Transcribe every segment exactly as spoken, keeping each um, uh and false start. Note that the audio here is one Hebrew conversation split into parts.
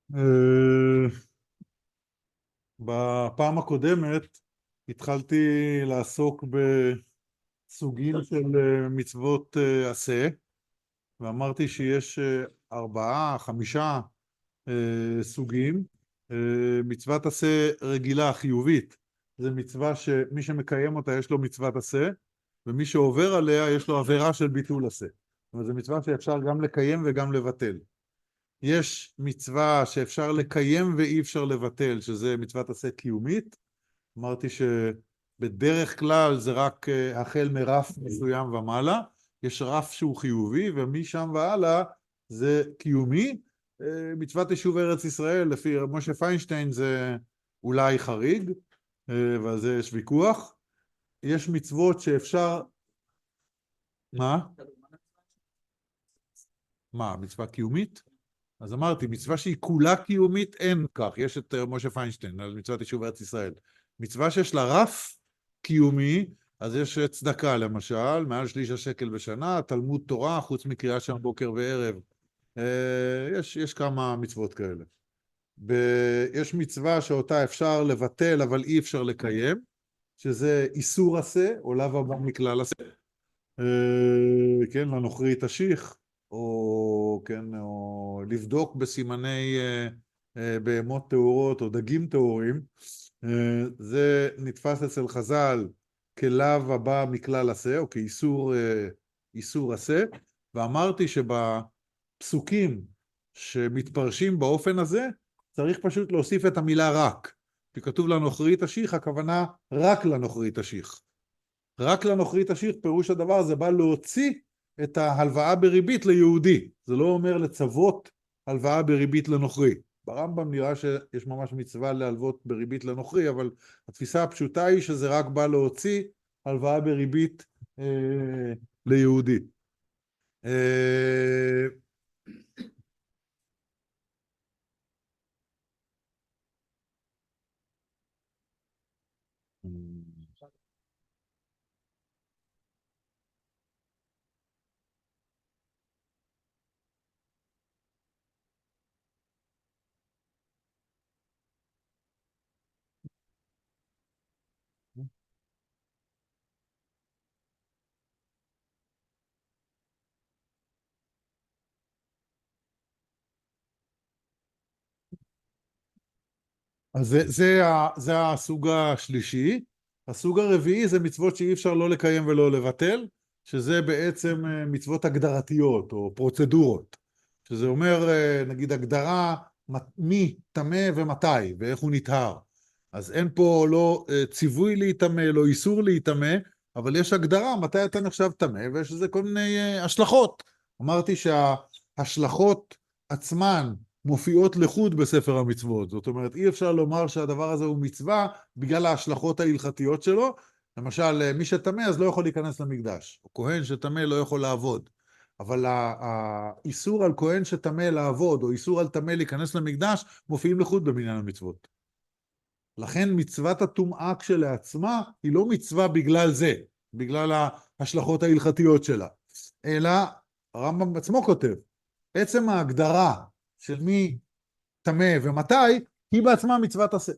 אה, בפעם הקודמת התחלתי לעסוק בסוגים של אה, מצוות אה, עשה, ואמרתי שיש אה, ארבעה, חמישה אה, סוגים. אה, מצוות עשה רגילה, חיובית, זה מצווה שמי שמקיים אותה יש לו מצוות עשה, ומי שעובר עליה יש לו עבירה של ביטול עשה. זאת אומרת, זו מצווה שאפשר גם לקיים וגם לבטל. יש מצווה שאפשר לקיים ואי אפשר לבטל, שזה מצוות עשה קיומית. אמרתי שבדרך כלל זה רק אה, החל מרף מסוים ומעלה, יש רף שהוא חיובי, ומשם והלאה זה קיומי. אה, מצוות יישוב ארץ ישראל, לפי משה פיינשטיין, זה אולי חריג, אה, ועל זה יש ויכוח. יש מצוות שאפשר... מה? מה, מצווה קיומית? אז אמרתי, מצווה שהיא כולה קיומית אין כך, יש את משה פיינשטיין על מצוות יישוב ארץ ישראל. מצווה שיש לה רף קיומי, אז יש צדקה למשל, מעל שליש השקל בשנה, תלמוד תורה, חוץ מקריאה שם בוקר וערב. יש, יש כמה מצוות כאלה. ב, יש מצווה שאותה אפשר לבטל, אבל אי אפשר לקיים, שזה איסור עשה, או לאו הבא מכלל עשה. כן, לנוכרי תשיך, או, כן, או לבדוק בסימני אה, אה, בהמות טהורות או דגים טהורים. אה, זה נתפס אצל חז"ל כלאו הבא מכלל עשה, או כאיסור אה, איסור עשה, ואמרתי שבפסוקים שמתפרשים באופן הזה, צריך פשוט להוסיף את המילה רק. כי כתוב לנוכרי תשיך, הכוונה רק לנוכרי תשיך. רק לנוכרי תשיך, פירוש הדבר זה בא להוציא את ההלוואה בריבית ליהודי. זה לא אומר לצוות הלוואה בריבית לנוכרי. ברמב"ם נראה שיש ממש מצווה להלוות בריבית לנוכרי, אבל התפיסה הפשוטה היא שזה רק בא להוציא הלוואה בריבית אה, ליהודי. אה, אז זה, זה, ה- זה הסוג השלישי. הסוג הרביעי זה מצוות שאי אפשר לא לקיים ולא לבטל, שזה בעצם אה, מצוות הגדרתיות או פרוצדורות, שזה אומר אה, נגיד הגדרה מי טמא ומתי ואיך הוא נטהר. אז אין פה לא אה, ציווי להיטמא, לא איסור להיטמא, אבל יש הגדרה מתי אתה נחשב טמא, ויש לזה כל מיני אה, השלכות. אמרתי שההשלכות עצמן מופיעות לחוד בספר המצוות. זאת אומרת, אי אפשר לומר שהדבר הזה הוא מצווה בגלל ההשלכות ההלכתיות שלו. למשל, מי שטמא אז לא יכול להיכנס למקדש, או כהן שטמא לא יכול לעבוד. אבל האיסור על כהן שטמא לעבוד, או איסור על טמא להיכנס למקדש, מופיעים לחוד במניין המצוות. לכן מצוות הטומאה כשלעצמה היא לא מצווה בגלל זה, בגלל ההשלכות ההלכתיות שלה, אלא הרמב"ם עצמו כותב, עצם ההגדרה של מי טמא ומתי, היא בעצמה מצוות עשה.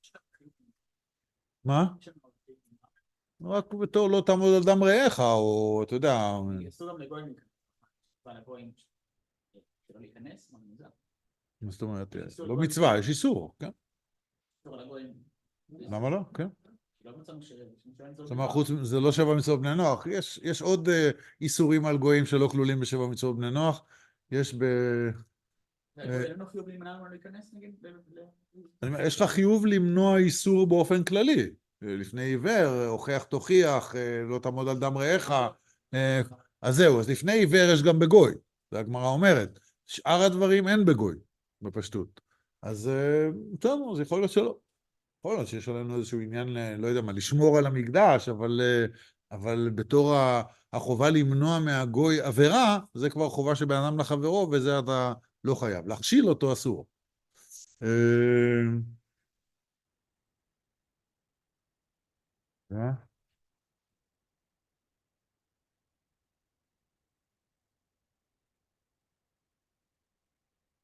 מה? רק בתור לא תעמוד על דם רעך, או אתה יודע... אסור גם לגויים לגויים שלא להיכנס, מה מוזר? מה זאת אומרת? לא מצווה, יש איסור, כן? אסור לגויים. למה לא? כן. לא מצאנו ש... זאת אומרת, חוץ, זה לא שבע מצוות בני נוח. יש, יש עוד אה, איסורים על גויים שלא כלולים בשבע מצוות בני נוח. יש ב... אין לו חיוב להימנע ממנו להיכנס נגיד? אני אומר, יש לך חיוב למנוע איסור באופן כללי. לפני עיוור, הוכח תוכיח, לא תעמוד על דם רעך. אז זהו, אז לפני עיוור יש גם בגוי. זה הגמרא אומרת. שאר הדברים אין בגוי, בפשטות. אז טוב, אז יכול להיות שלא. יכול להיות שיש עלינו איזשהו עניין, לא יודע מה, לשמור על המקדש, אבל, אבל בתור החובה למנוע מהגוי עבירה, זה כבר חובה שבן אדם לחברו, וזה אתה לא חייב. להכשיל אותו אסור. אה?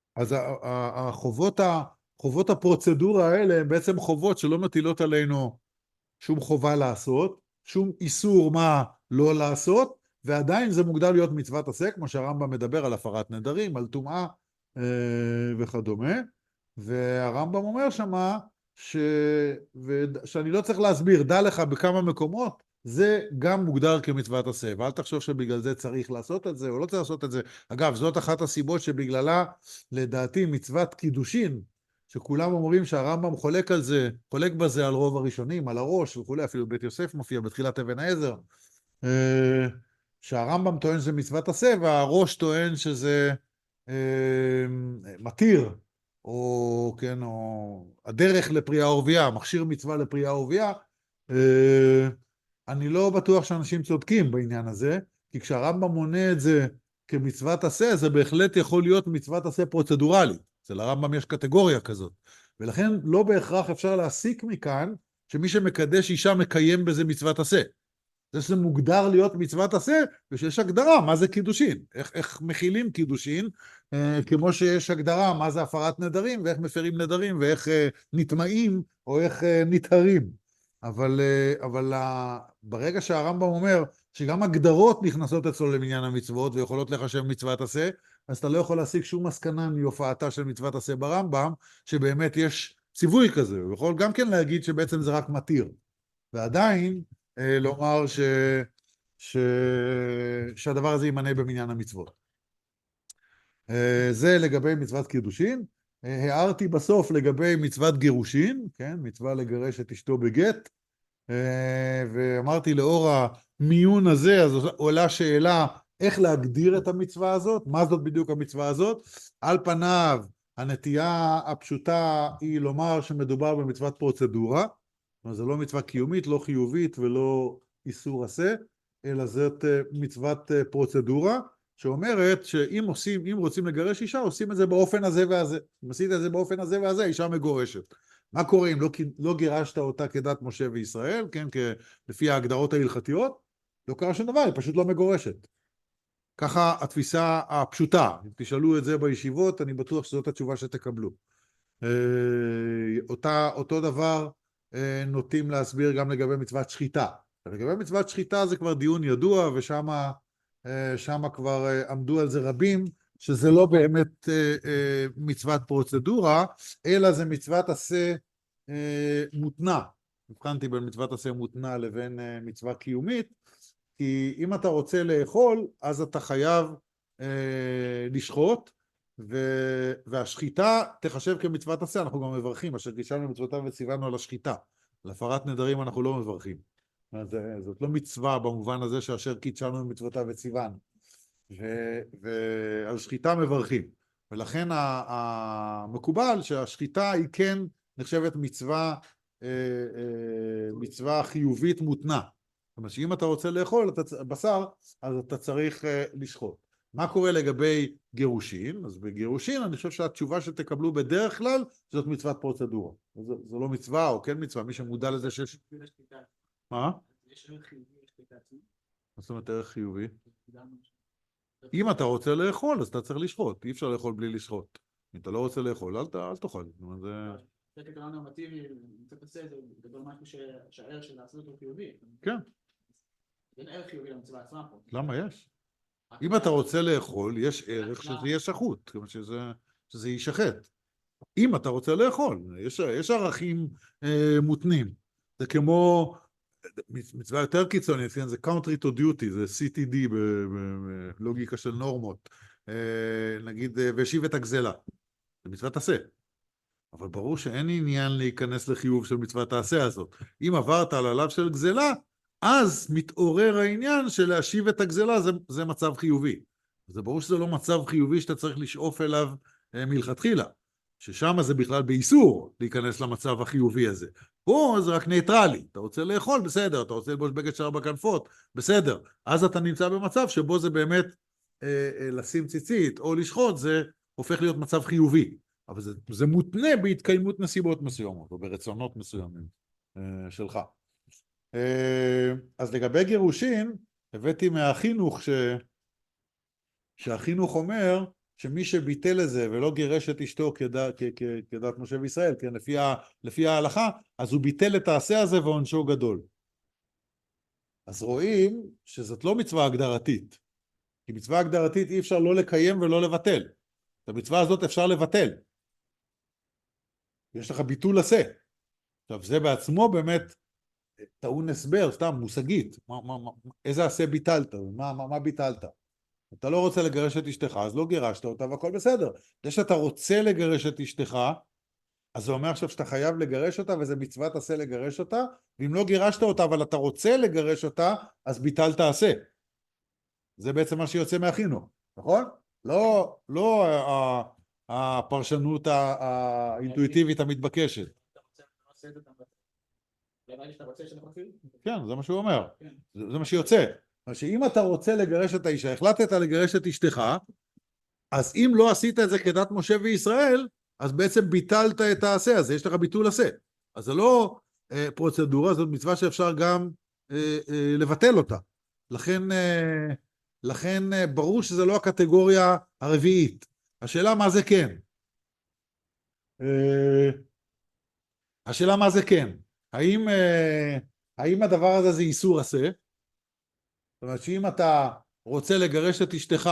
אז החובות, חובות הפרוצדורה האלה הם בעצם חובות שלא מטילות עלינו שום חובה לעשות, שום איסור מה לא לעשות, ועדיין זה מוגדר להיות מצוות עשה, כמו שהרמב"ם מדבר על הפרת נדרים, על טומאה אה, וכדומה, והרמב"ם אומר שמה ש... שאני לא צריך להסביר, דע לך בכמה מקומות, זה גם מוגדר כמצוות עשה, ואל תחשוב שבגלל זה צריך לעשות את זה או לא צריך לעשות את זה. אגב, זאת אחת הסיבות שבגללה, לדעתי, מצוות קידושין, שכולם אומרים שהרמב"ם חולק על זה, חולק בזה על רוב הראשונים, על הראש וכולי, אפילו בית יוסף מופיע בתחילת אבן העזר, שהרמב"ם טוען שזה מצוות עשה, והראש טוען שזה מתיר, או כן, או הדרך לפריאה ורבייה, מכשיר מצווה לפריאה ורבייה. אני לא בטוח שאנשים צודקים בעניין הזה, כי כשהרמב"ם מונה את זה כמצוות עשה, זה בהחלט יכול להיות מצוות עשה פרוצדורלית. אצל הרמב"ם יש קטגוריה כזאת, ולכן לא בהכרח אפשר להסיק מכאן שמי שמקדש אישה מקיים בזה מצוות עשה. זה שזה מוגדר להיות מצוות עשה, ושיש הגדרה מה זה קידושין, איך, איך מכילים קידושין, אה, כמו שיש הגדרה מה זה הפרת נדרים, ואיך מפרים נדרים, ואיך אה, נטמעים, או איך אה, נטהרים. אבל, אה, אבל אה, ברגע שהרמב"ם אומר שגם הגדרות נכנסות אצלו למניין המצוות, ויכולות לחשב מצוות עשה, אז אתה לא יכול להשיג שום מסקנה מהופעתה של מצוות עשה ברמב"ם, שבאמת יש ציווי כזה, הוא יכול גם כן להגיד שבעצם זה רק מתיר. ועדיין, לומר ש... ש... שהדבר הזה יימנה במניין המצוות. זה לגבי מצוות קידושין. הערתי בסוף לגבי מצוות גירושין, כן? מצווה לגרש את אשתו בגט, ואמרתי לאור המיון הזה, אז עולה שאלה איך להגדיר את המצווה הזאת, מה זאת בדיוק המצווה הזאת. על פניו הנטייה הפשוטה היא לומר שמדובר במצוות פרוצדורה, זה לא מצווה קיומית, לא חיובית ולא איסור עשה, אלא זאת מצוות פרוצדורה, שאומרת שאם עושים, אם רוצים לגרש אישה, עושים את זה באופן הזה והזה. אם עשית את זה באופן הזה והזה, אישה מגורשת. מה קורה אם לא, לא גירשת אותה כדת משה וישראל, כן, לפי ההגדרות ההלכתיות? לא קרה שום דבר, היא פשוט לא מגורשת. ככה התפיסה הפשוטה. אם תשאלו את זה בישיבות, אני בטוח שזאת התשובה שתקבלו. אותה, אותו דבר נוטים להסביר גם לגבי מצוות שחיטה. לגבי מצוות שחיטה זה כבר דיון ידוע, ושם שמה כבר עמדו על זה רבים, שזה לא באמת מצוות פרוצדורה, אלא זה מצוות עשה מותנה. הבחנתי בין מצוות עשה מותנה לבין מצווה קיומית, כי אם אתה רוצה לאכול, אז אתה חייב לשחוט, והשחיטה תחשב כמצוות עשה. אנחנו גם מברכים, אשר קידשנו מצוותיו וציוונו על השחיטה. על הפרת נדרים אנחנו לא מברכים. זאת לא מצווה במובן הזה שאשר קידשנו מצוותיו וציוונו. ועל שחיטה מברכים. ולכן המקובל שהשחיטה היא כן נחשבת מצווה, מצווה חיובית מותנה. זאת אומרת שאם אתה רוצה לאכול בשר, אז אתה צריך לשחוט. מה קורה לגבי גירושין? אז בגירושין אני חושב שהתשובה שתקבלו בדרך כלל זאת מצוות פרוצדורה. זו, זו לא מצווה או כן מצווה, מי שמודע לזה שיש... מה? יש ערך חיובי לשחיטה עצמית? מה זאת אומרת ערך חיובי? אם אתה רוצה לאכול אז אתה צריך לשחוט, אי אפשר לאכול בלי לשחוט. אם אתה לא רוצה לאכול אל, אל תאכל. זה כעיקרון נורמטיבי, מצוות עשה זה גדול משהו שהערך של לעשות אותו חיובי. כן. אין ערך חיובי למצווה עצמה פה. למה יש? אם אתה רוצה לאכול, יש ערך שזה יהיה שחוט, שזה, שזה יישחט. אם אתה רוצה לאכול, יש, יש ערכים אה, מותנים. זה כמו, מצווה יותר קיצונית, זה country to duty, זה סי טי די בלוגיקה של נורמות. אה, נגיד, והשיב את הגזלה. זה מצוות עשה. אבל ברור שאין עניין להיכנס לחיוב של מצוות העשה הזאת. אם עברת על עליו של גזלה, אז מתעורר העניין של להשיב את הגזלה, זה, זה מצב חיובי. זה ברור שזה לא מצב חיובי שאתה צריך לשאוף אליו אה, מלכתחילה, ששם זה בכלל באיסור להיכנס למצב החיובי הזה. פה זה רק ניטרלי, אתה רוצה לאכול, בסדר, אתה רוצה ללבוש בגד שער בכנפות, בסדר. אז אתה נמצא במצב שבו זה באמת אה, אה, לשים ציצית או לשחוט, זה הופך להיות מצב חיובי. אבל זה, זה מותנה בהתקיימות נסיבות מסוימות, או ברצונות מסוימים אה, שלך. אז לגבי גירושין, הבאתי מהחינוך ש... שהחינוך אומר שמי שביטל את זה ולא גירש את אשתו כדת, כדת משה וישראל, כן, לפי, ה, לפי ההלכה, אז הוא ביטל את העשה הזה ועונשו גדול. אז רואים שזאת לא מצווה הגדרתית, כי מצווה הגדרתית אי אפשר לא לקיים ולא לבטל. את המצווה הזאת אפשר לבטל. יש לך ביטול עשה. עכשיו זה בעצמו באמת טעון הסבר, סתם מושגית, מה, מה, מה, איזה עשה ביטלת, מה, מה, מה ביטלת? אתה לא רוצה לגרש את אשתך, אז לא גירשת אותה והכל בסדר. זה שאתה רוצה לגרש את אשתך, אז זה אומר עכשיו שאתה חייב לגרש אותה, וזה מצוות עשה לגרש אותה, ואם לא גירשת אותה, אבל אתה רוצה לגרש אותה, אז ביטלת עשה. זה בעצם מה שיוצא מהחינוך, נכון? לא, לא הפרשנות האינטואיטיבית המתבקשת. כן, זה מה שהוא אומר. זה מה שיוצא. שאם אתה רוצה לגרש את האישה, החלטת לגרש את אשתך, אז אם לא עשית את זה כדת משה וישראל, אז בעצם ביטלת את העשה הזה, יש לך ביטול עשה. אז זה לא אה, פרוצדורה, זאת מצווה שאפשר גם אה, אה, לבטל אותה. לכן, אה, לכן אה, ברור שזה לא הקטגוריה הרביעית. השאלה מה זה כן. אה, השאלה מה זה כן. האם, אה, האם הדבר הזה זה איסור עשה? זאת אומרת שאם אתה רוצה לגרש את אשתך,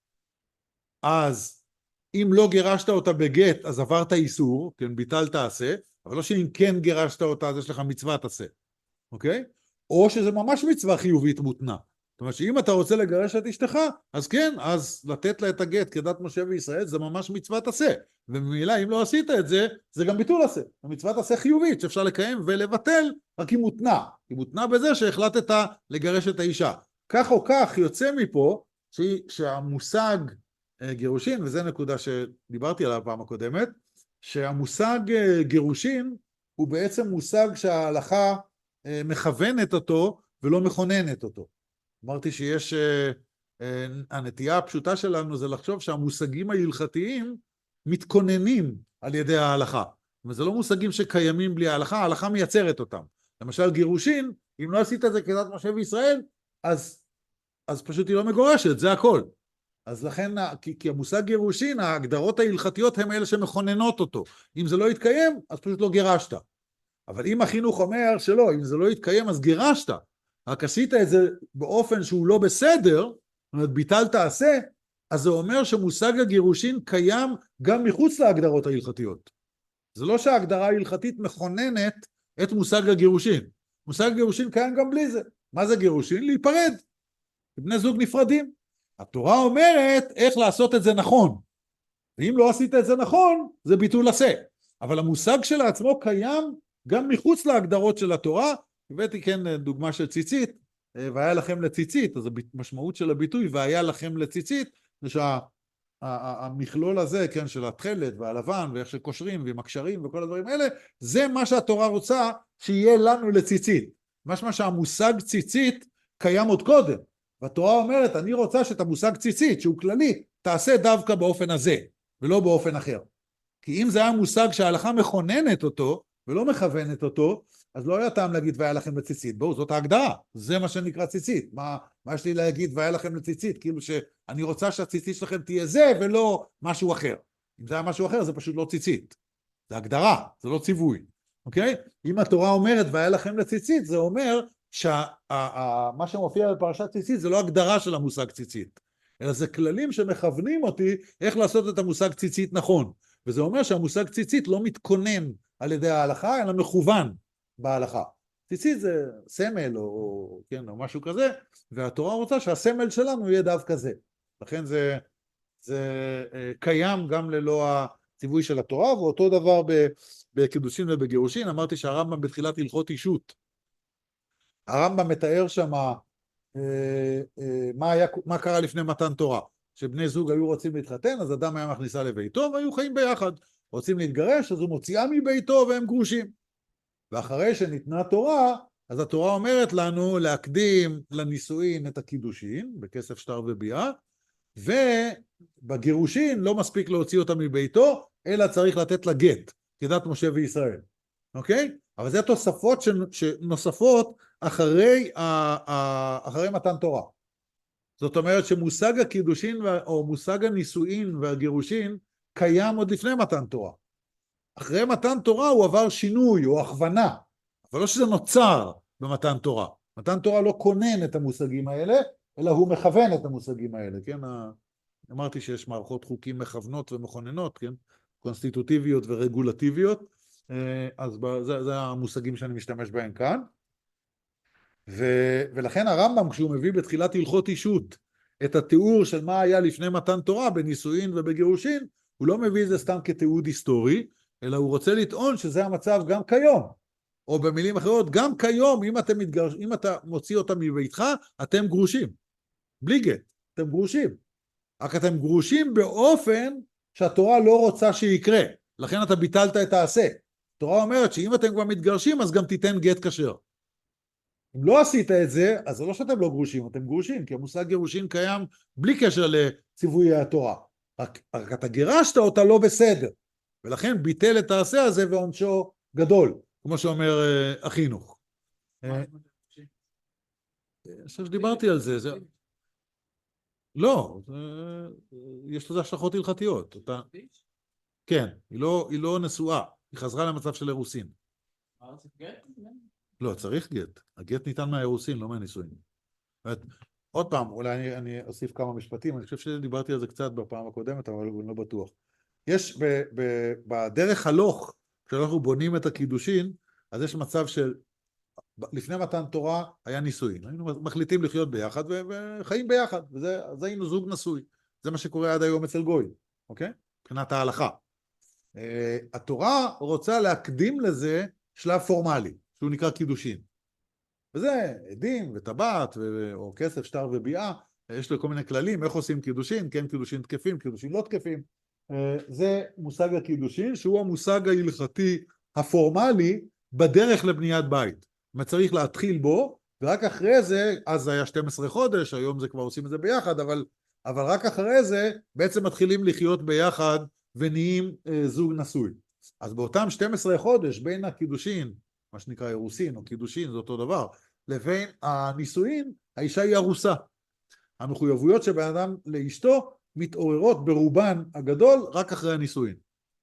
אז אם לא גירשת אותה בגט, אז עברת איסור, כן, ביטלת עשה, אבל לא שאם כן גירשת אותה, אז יש לך מצוות עשה, אוקיי? או שזה ממש מצווה חיובית מותנה. זאת אומרת שאם אתה רוצה לגרש את אשתך, אז כן, אז לתת לה את הגט כדת משה וישראל, זה ממש מצוות עשה. ובמילה, אם לא עשית את זה, זה גם ביטול עשה. המצוות עשה חיובית, שאפשר לקיים ולבטל, רק היא מותנה. היא מותנה בזה שהחלטת לגרש את האישה. כך או כך יוצא מפה, שהמושג גירושין, וזה נקודה שדיברתי עליו פעם הקודמת, שהמושג גירושין הוא בעצם מושג שההלכה מכוונת אותו ולא מכוננת אותו. אמרתי שיש, הנטייה הפשוטה שלנו זה לחשוב שהמושגים ההלכתיים מתכוננים על ידי ההלכה. וזה לא מושגים שקיימים בלי ההלכה, ההלכה מייצרת אותם. למשל גירושין, אם לא עשית את זה כדת משה וישראל, אז, אז פשוט היא לא מגורשת, זה הכל. אז לכן, כי, כי המושג גירושין, ההגדרות ההלכתיות הם אלה שמכוננות אותו. אם זה לא יתקיים, אז פשוט לא גירשת. אבל אם החינוך אומר שלא, אם זה לא יתקיים, אז גירשת. רק עשית את זה באופן שהוא לא בסדר, זאת אומרת, ביטלת עשה, אז זה אומר שמושג הגירושין קיים גם מחוץ להגדרות ההלכתיות. זה לא שההגדרה ההלכתית מכוננת את מושג הגירושין. מושג הגירושין קיים גם בלי זה. מה זה גירושין? להיפרד. בני זוג נפרדים. התורה אומרת איך לעשות את זה נכון. ואם לא עשית את זה נכון, זה ביטול עשה. אבל המושג של עצמו קיים גם מחוץ להגדרות של התורה. הבאתי כן דוגמה של ציצית, והיה לכם לציצית, אז המשמעות של הביטוי, והיה לכם לציצית, זה שהמכלול הזה, כן, של התכלת והלבן, ואיך שקושרים ועם הקשרים וכל הדברים האלה, זה מה שהתורה רוצה שיהיה לנו לציצית. משמע שהמושג ציצית קיים עוד קודם. והתורה אומרת, אני רוצה שאת המושג ציצית, שהוא כללי, תעשה דווקא באופן הזה, ולא באופן אחר. כי אם זה היה מושג שההלכה מכוננת אותו, ולא מכוונת אותו, אז לא היה טעם להגיד והיה לכם לציצית. בואו, זאת ההגדרה. זה מה שנקרא ציצית. מה, מה יש לי להגיד והיה לכם לציצית? כאילו שאני רוצה שהציצית שלכם תהיה זה, ולא משהו אחר. אם זה היה משהו אחר, זה פשוט לא ציצית. זה הגדרה, זה לא ציווי. אוקיי? אם התורה אומרת והיה לכם לציצית, זה אומר שמה שמופיע בפרשת ציצית זה לא הגדרה של המושג ציצית, אלא זה כללים שמכוונים אותי איך לעשות את המושג ציצית נכון. וזה אומר שהמושג ציצית לא מתכונן על ידי ההלכה, אלא מכוון בהלכה. ציצית זה סמל או, כן, או משהו כזה, והתורה רוצה שהסמל שלנו יהיה דווקא זה. לכן זה, זה קיים גם ללא הציווי של התורה, ואותו דבר בקידושין ובגירושין. אמרתי שהרמב"ם בתחילת הלכות אישות, הרמב"ם מתאר שם אה, אה, מה, היה, מה קרה לפני מתן תורה. שבני זוג היו רוצים להתחתן, אז אדם היה מכניסה לביתו והיו חיים ביחד. רוצים להתגרש, אז הוא מוציאה מביתו והם גרושים. ואחרי שניתנה תורה, אז התורה אומרת לנו להקדים לנישואין את הקידושין, בכסף שטר וביאה, ובגירושין לא מספיק להוציא אותה מביתו, אלא צריך לתת לה גט, כדת משה וישראל. אוקיי? אבל זה תוספות שנוספות אחרי, אחרי מתן תורה. זאת אומרת שמושג הקידושין או מושג הנישואין והגירושין קיים עוד לפני מתן תורה. אחרי מתן תורה הוא עבר שינוי או הכוונה, אבל לא שזה נוצר במתן תורה. מתן תורה לא כונן את המושגים האלה, אלא הוא מכוון את המושגים האלה, כן? אמרתי שיש מערכות חוקים מכוונות ומכוננות, כן? קונסטיטוטיביות ורגולטיביות, אז זה, זה המושגים שאני משתמש בהם כאן. ו, ולכן הרמב"ם, כשהוא מביא בתחילת הלכות אישות את התיאור של מה היה לפני מתן תורה בנישואין ובגירושין, הוא לא מביא את זה סתם כתיעוד היסטורי, אלא הוא רוצה לטעון שזה המצב גם כיום. או במילים אחרות, גם כיום, אם אתם מתגרש, אם אתה מוציא אותם מביתך, אתם גרושים. בלי גט, אתם גרושים. רק אתם גרושים באופן שהתורה לא רוצה שיקרה. לכן אתה ביטלת את העשה. התורה אומרת שאם אתם כבר מתגרשים, אז גם תיתן גט כשר. אם לא עשית את זה, אז זה לא שאתם לא גרושים, אתם גרושים, כי המושג גירושין קיים בלי קשר לציווי התורה. רק, רק אתה גירשת אותה לא בסדר. ולכן ביטל את העשה הזה ועונשו גדול, כמו שאומר uh, החינוך. אני חושב שדיברתי על זה. זה... לא, זה... יש לזה השלכות הלכתיות. אתה... כן, היא לא, היא לא נשואה, היא חזרה למצב של אירוסין. לא, צריך גט. הגט ניתן מהאירוסין, לא מהנישואין. עוד פעם, אולי אני, אני אוסיף כמה משפטים, אני חושב שדיברתי על זה קצת בפעם הקודמת, אבל אני לא בטוח. יש ב, ב, בדרך הלוך, כשאנחנו בונים את הקידושין, אז יש מצב של, לפני מתן תורה היה נישואין, היינו מחליטים לחיות ביחד ו, וחיים ביחד, וזה, אז היינו זוג נשוי. זה מה שקורה עד היום אצל גוי, אוקיי? מבחינת ההלכה. Uh, התורה רוצה להקדים לזה שלב פורמלי, שהוא נקרא קידושין. וזה עדים וטבעת ו... או כסף, שטר וביאה, יש לו כל מיני כללים, איך עושים קידושין, כן קידושין תקפים, קידושין לא תקפים. זה מושג הקידושין, שהוא המושג ההלכתי הפורמלי בדרך לבניית בית. מה צריך להתחיל בו, ורק אחרי זה, אז זה היה שנים עשר חודש, היום זה כבר עושים את זה ביחד, אבל, אבל רק אחרי זה בעצם מתחילים לחיות ביחד ונהיים אה, זוג נשוי. אז באותם שנים עשר חודש בין הקידושין, מה שנקרא אירוסין או קידושין, זה אותו דבר, לבין הנישואין, האישה היא ארוסה. המחויבויות של בן אדם לאשתו מתעוררות ברובן הגדול רק אחרי הנישואין.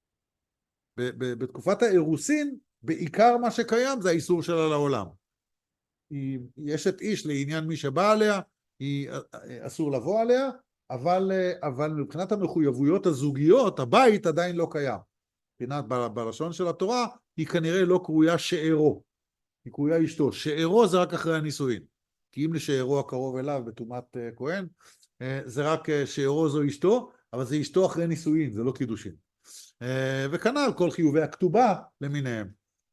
בתקופת האירוסין, בעיקר מה שקיים זה האיסור שלה לעולם. יש את איש לעניין מי שבא עליה, היא אסור לבוא עליה, אבל, אבל מבחינת המחויבויות הזוגיות, הבית עדיין לא קיים. מבחינת בלשון של התורה, היא כנראה לא קרויה שארו, היא קרויה אשתו. שארו זה רק אחרי הנישואין, כי אם לשארו הקרוב אליו בטומאת כהן, זה רק שארו זו אשתו, אבל זה אשתו אחרי נישואין, זה לא קידושין. וכנ"ל כל חיובי הכתובה למיניהם.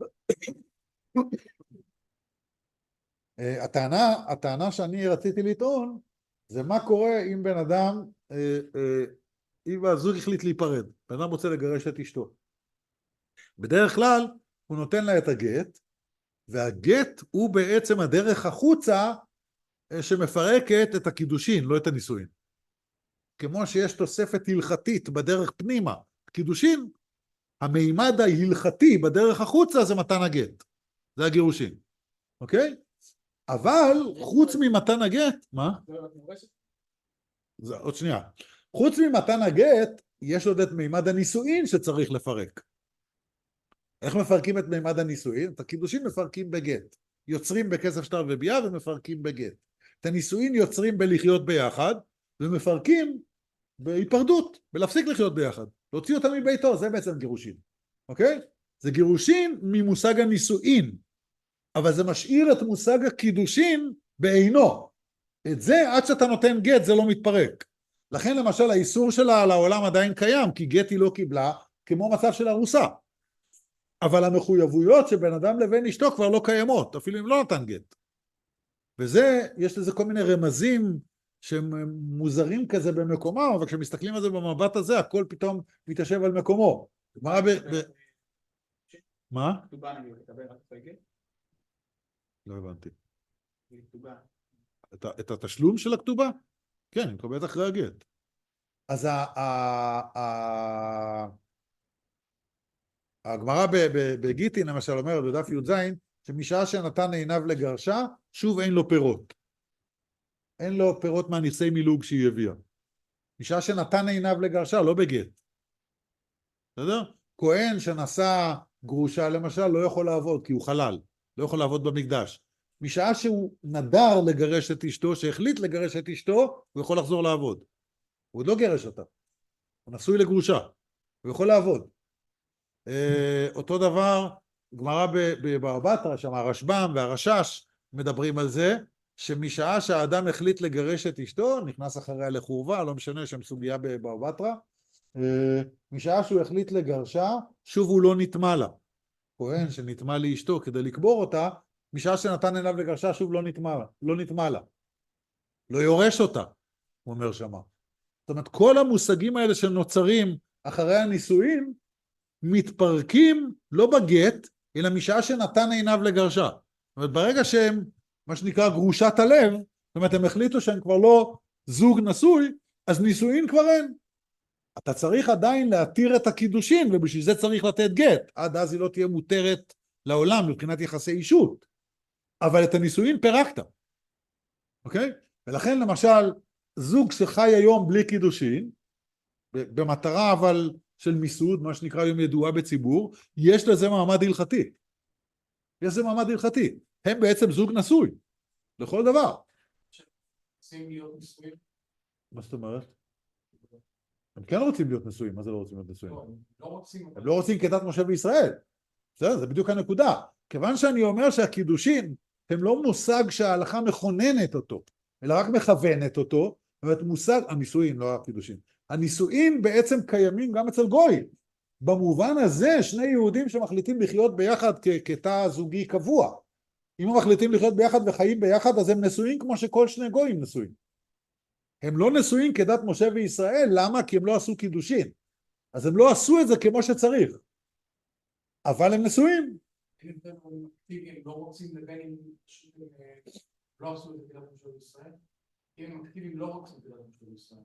הטענה, הטענה שאני רציתי לטעון, זה מה קורה אם בן אדם, אם הזוג החליט להיפרד, בן אדם רוצה לגרש את אשתו. בדרך כלל הוא נותן לה את הגט, והגט הוא בעצם הדרך החוצה שמפרקת את הקידושין, לא את הנישואין. כמו שיש תוספת הלכתית בדרך פנימה, קידושין, המימד ההלכתי בדרך החוצה זה מתן הגט, זה הגירושין, אוקיי? אבל חוץ ממתן הגט, מה? זה, עוד שנייה. חוץ ממתן הגט, יש עוד את מימד הנישואין שצריך לפרק. איך מפרקים את מימד הנישואין? את הקידושין מפרקים בגט. יוצרים בכסף שטר וביאה ומפרקים בגט. את הנישואין יוצרים בלחיות ביחד, ומפרקים בהיפרדות, בלהפסיק לחיות ביחד. להוציא אותם מביתו, זה בעצם גירושין. אוקיי? זה גירושין ממושג הנישואין, אבל זה משאיר את מושג הקידושין בעינו. את זה, עד שאתה נותן גט, זה לא מתפרק. לכן למשל האיסור שלה על העולם עדיין קיים, כי גט היא לא קיבלה, כמו מצב של ארוסה. אבל המחויבויות שבין אדם לבין אשתו כבר לא קיימות, אפילו אם לא נתן גט. וזה, יש לזה כל מיני רמזים שהם מוזרים כזה במקומם, אבל כשמסתכלים על זה במבט הזה, הכל פתאום מתיישב על מקומו. מה ב... מה? לא הבנתי. את התשלום של הכתובה? כן, אני מקבלת אחרי הגט. אז הגמרא בגיטין למשל אומרת בדף י"ז, שמשעה שנתן עיניו לגרשה, שוב אין לו פירות. אין לו פירות מהנכסי מילוג שהיא הביאה. אישה שנתן עיניו לגרשה, לא בגט. בסדר? כהן שנשא גרושה למשל לא יכול לעבוד כי הוא חלל, לא יכול לעבוד במקדש. משעה שהוא נדר לגרש את אשתו, שהחליט לגרש את אשתו, הוא יכול לחזור לעבוד. הוא עוד לא גרש אותה. הוא נשוי לגרושה. הוא יכול לעבוד. אה, אותו דבר, גמרא בבבא בתרא, שם הרשב"ם והרשש מדברים על זה, שמשעה שהאדם החליט לגרש את אשתו, נכנס אחריה לחורבה, לא משנה שם סוגיה בבבא בתרא, אה, משעה שהוא החליט לגרשה, שוב הוא לא נטמע לה. כהן שנטמע לאשתו כדי לקבור אותה, משעה שנתן עיניו לגרשה, שוב לא נטמע לה. לא נטמע לה. לא יורש אותה, הוא אומר שמה. זאת אומרת, כל המושגים האלה שנוצרים אחרי הנישואים, מתפרקים לא בגט, אלא משעה שנתן עיניו לגרשה. זאת אומרת, ברגע שהם, מה שנקרא גרושת הלב, זאת אומרת, הם החליטו שהם כבר לא זוג נשוי, אז נישואין כבר אין. אתה צריך עדיין להתיר את הקידושין, ובשביל זה צריך לתת גט. עד אז היא לא תהיה מותרת לעולם מבחינת יחסי אישות. אבל את הנישואין פרקת. אוקיי? ולכן למשל, זוג שחי היום בלי קידושין, במטרה אבל של מיסוד, מה שנקרא היום ידועה בציבור, יש לזה מעמד הלכתי. יש לזה מעמד הלכתי. הם בעצם זוג נשוי, לכל דבר. רוצים להיות נשואים? מה זאת אומרת? הם כן רוצים להיות נשואים, מה זה לא רוצים להיות נשואים? לא, הם לא רוצים. הם לא רוצים כדת משה וישראל. זה, זה בדיוק הנקודה. כיוון שאני אומר שהקידושין הם לא מושג שההלכה מכוננת אותו, אלא רק מכוונת אותו, זאת אומרת מושג, הנישואין, לא הקידושין. הנישואין בעצם קיימים גם אצל גוי. במובן הזה שני יהודים שמחליטים לחיות ביחד כתא זוגי קבוע. אם הם מחליטים לחיות ביחד וחיים ביחד, אז הם נשואים כמו שכל שני גויים נשואים. הם לא נשואים כדת משה וישראל, למה? כי הם לא עשו קידושין. אז הם לא עשו את זה כמו שצריך. אבל הם נשואים. אם הם אקטיביים לא רוצים לבין אם לא עשו את זה כדת משה וישראל, אם הם אקטיביים לא רוצים כדת משה וישראל.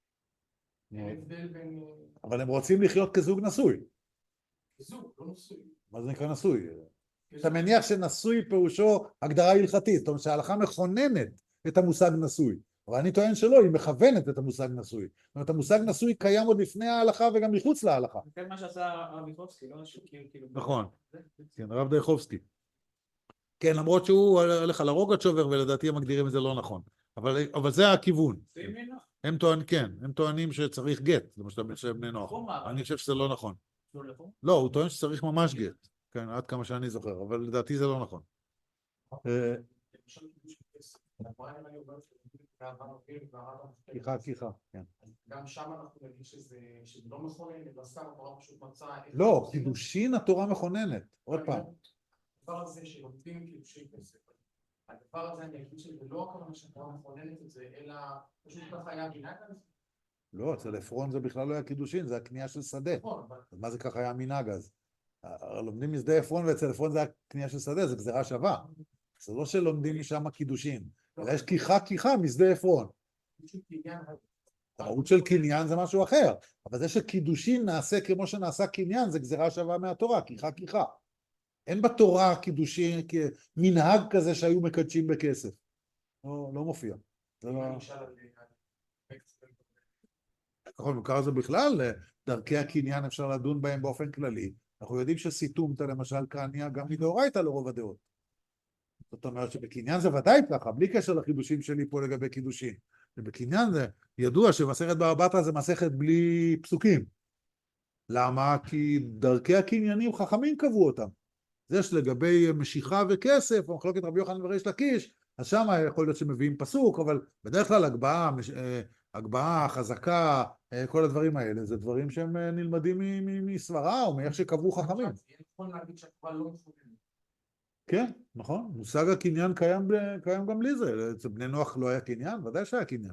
אין הבדל בין... אבל הם רוצים לחיות כזוג נשוי. כזוג, לא נשוי. מה זה נקרא נשוי? אתה מניח שנשוי פירושו הגדרה הלכתית, זאת אומרת שההלכה מכוננת את המושג נשוי. אבל אני טוען שלא, היא מכוונת את המושג נשוי. זאת אומרת, המושג נשוי קיים עוד לפני ההלכה וגם מחוץ להלכה. זה מה שעשה הרב דיכובסקי, לא? כאילו... נכון. כן, הרב דיכובסקי. כן, למרות שהוא הולך על הרוגצ'ובר, ולדעתי הם מגדירים את זה לא נכון. אבל, אבל זה הכיוון. הם טוענים, כן, הם טוענים שצריך גט, זה מה שאתה משאב בני נוח. אני חושב שזה לא נכון. לא, הוא טוען שצריך ממש גט. כן, עד כמה שאני זוכר, אבל לדעתי זה לא נכון. כיחה, כיחה, כן. גם שם אנחנו נגיד שזה לא מכונן, אלא סתם התורה פשוט מצאה... לא, קידושין התורה מכוננת, עוד פעם. הדבר הזה שלומדים קידושין כסף, הדבר הזה אני אגיד שזה לא הכוונה שהתורה מכוננת את זה, אלא פשוט ככה היה מנהג הזה? לא, אצל עפרון זה בכלל לא היה קידושין, זה הקנייה של שדה. אז מה זה ככה היה מנהג אז? לומדים משדה עפרון, ואצל עפרון זה הקנייה של שדה, זה גזירה שווה. זה לא שלומדים משם קידושין, אלא יש כיחה כיחה משדה עפרון. טעות של קניין זה משהו אחר, אבל זה שקידושין נעשה כמו שנעשה קניין, זה גזירה שווה מהתורה, כיחה כיחה. אין בתורה קידושין, מנהג כזה שהיו מקדשים בכסף. לא, לא מופיע. זה לא... ככל מוכר זה בכלל, דרכי הקניין אפשר לדון בהם באופן כללי. אנחנו יודעים שסיתומתא למשל קניה גם מדאורייתא לרוב הדעות. זאת אומרת שבקניין זה ודאי ככה, בלי קשר לחידושים שלי פה לגבי קידושין. ובקניין זה ידוע שמסכת בבא בתרא זה מסכת בלי פסוקים. למה? כי דרכי הקניינים חכמים קבעו אותם. זה שלגבי משיכה וכסף, או מחלוקת רבי יוחנן וריש לקיש, אז שם יכול להיות שמביאים פסוק, אבל בדרך כלל הגבהה, הגבהה, חזקה, כל הדברים האלה, זה דברים שהם נלמדים מסברה או מאיך שקבעו חכמים. יכול להגיד שהתורה לא מכוננת. כן, נכון. מושג הקניין קיים, קיים גם בלי זה. אצל בני נוח לא היה קניין, ודאי שהיה קניין.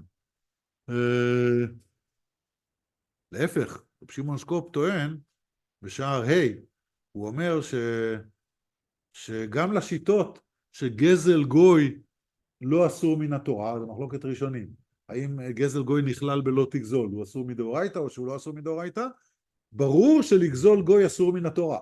להפך, רבי שמעון שקופ טוען, בשער ה' הוא אומר ש... שגם לשיטות שגזל גוי לא אסור מן התורה, זה מחלוקת ראשונים. האם גזל גוי נכלל בלא תגזול, הוא אסור מדאורייתא או שהוא לא אסור מדאורייתא? ברור שלגזול גוי אסור מן התורה.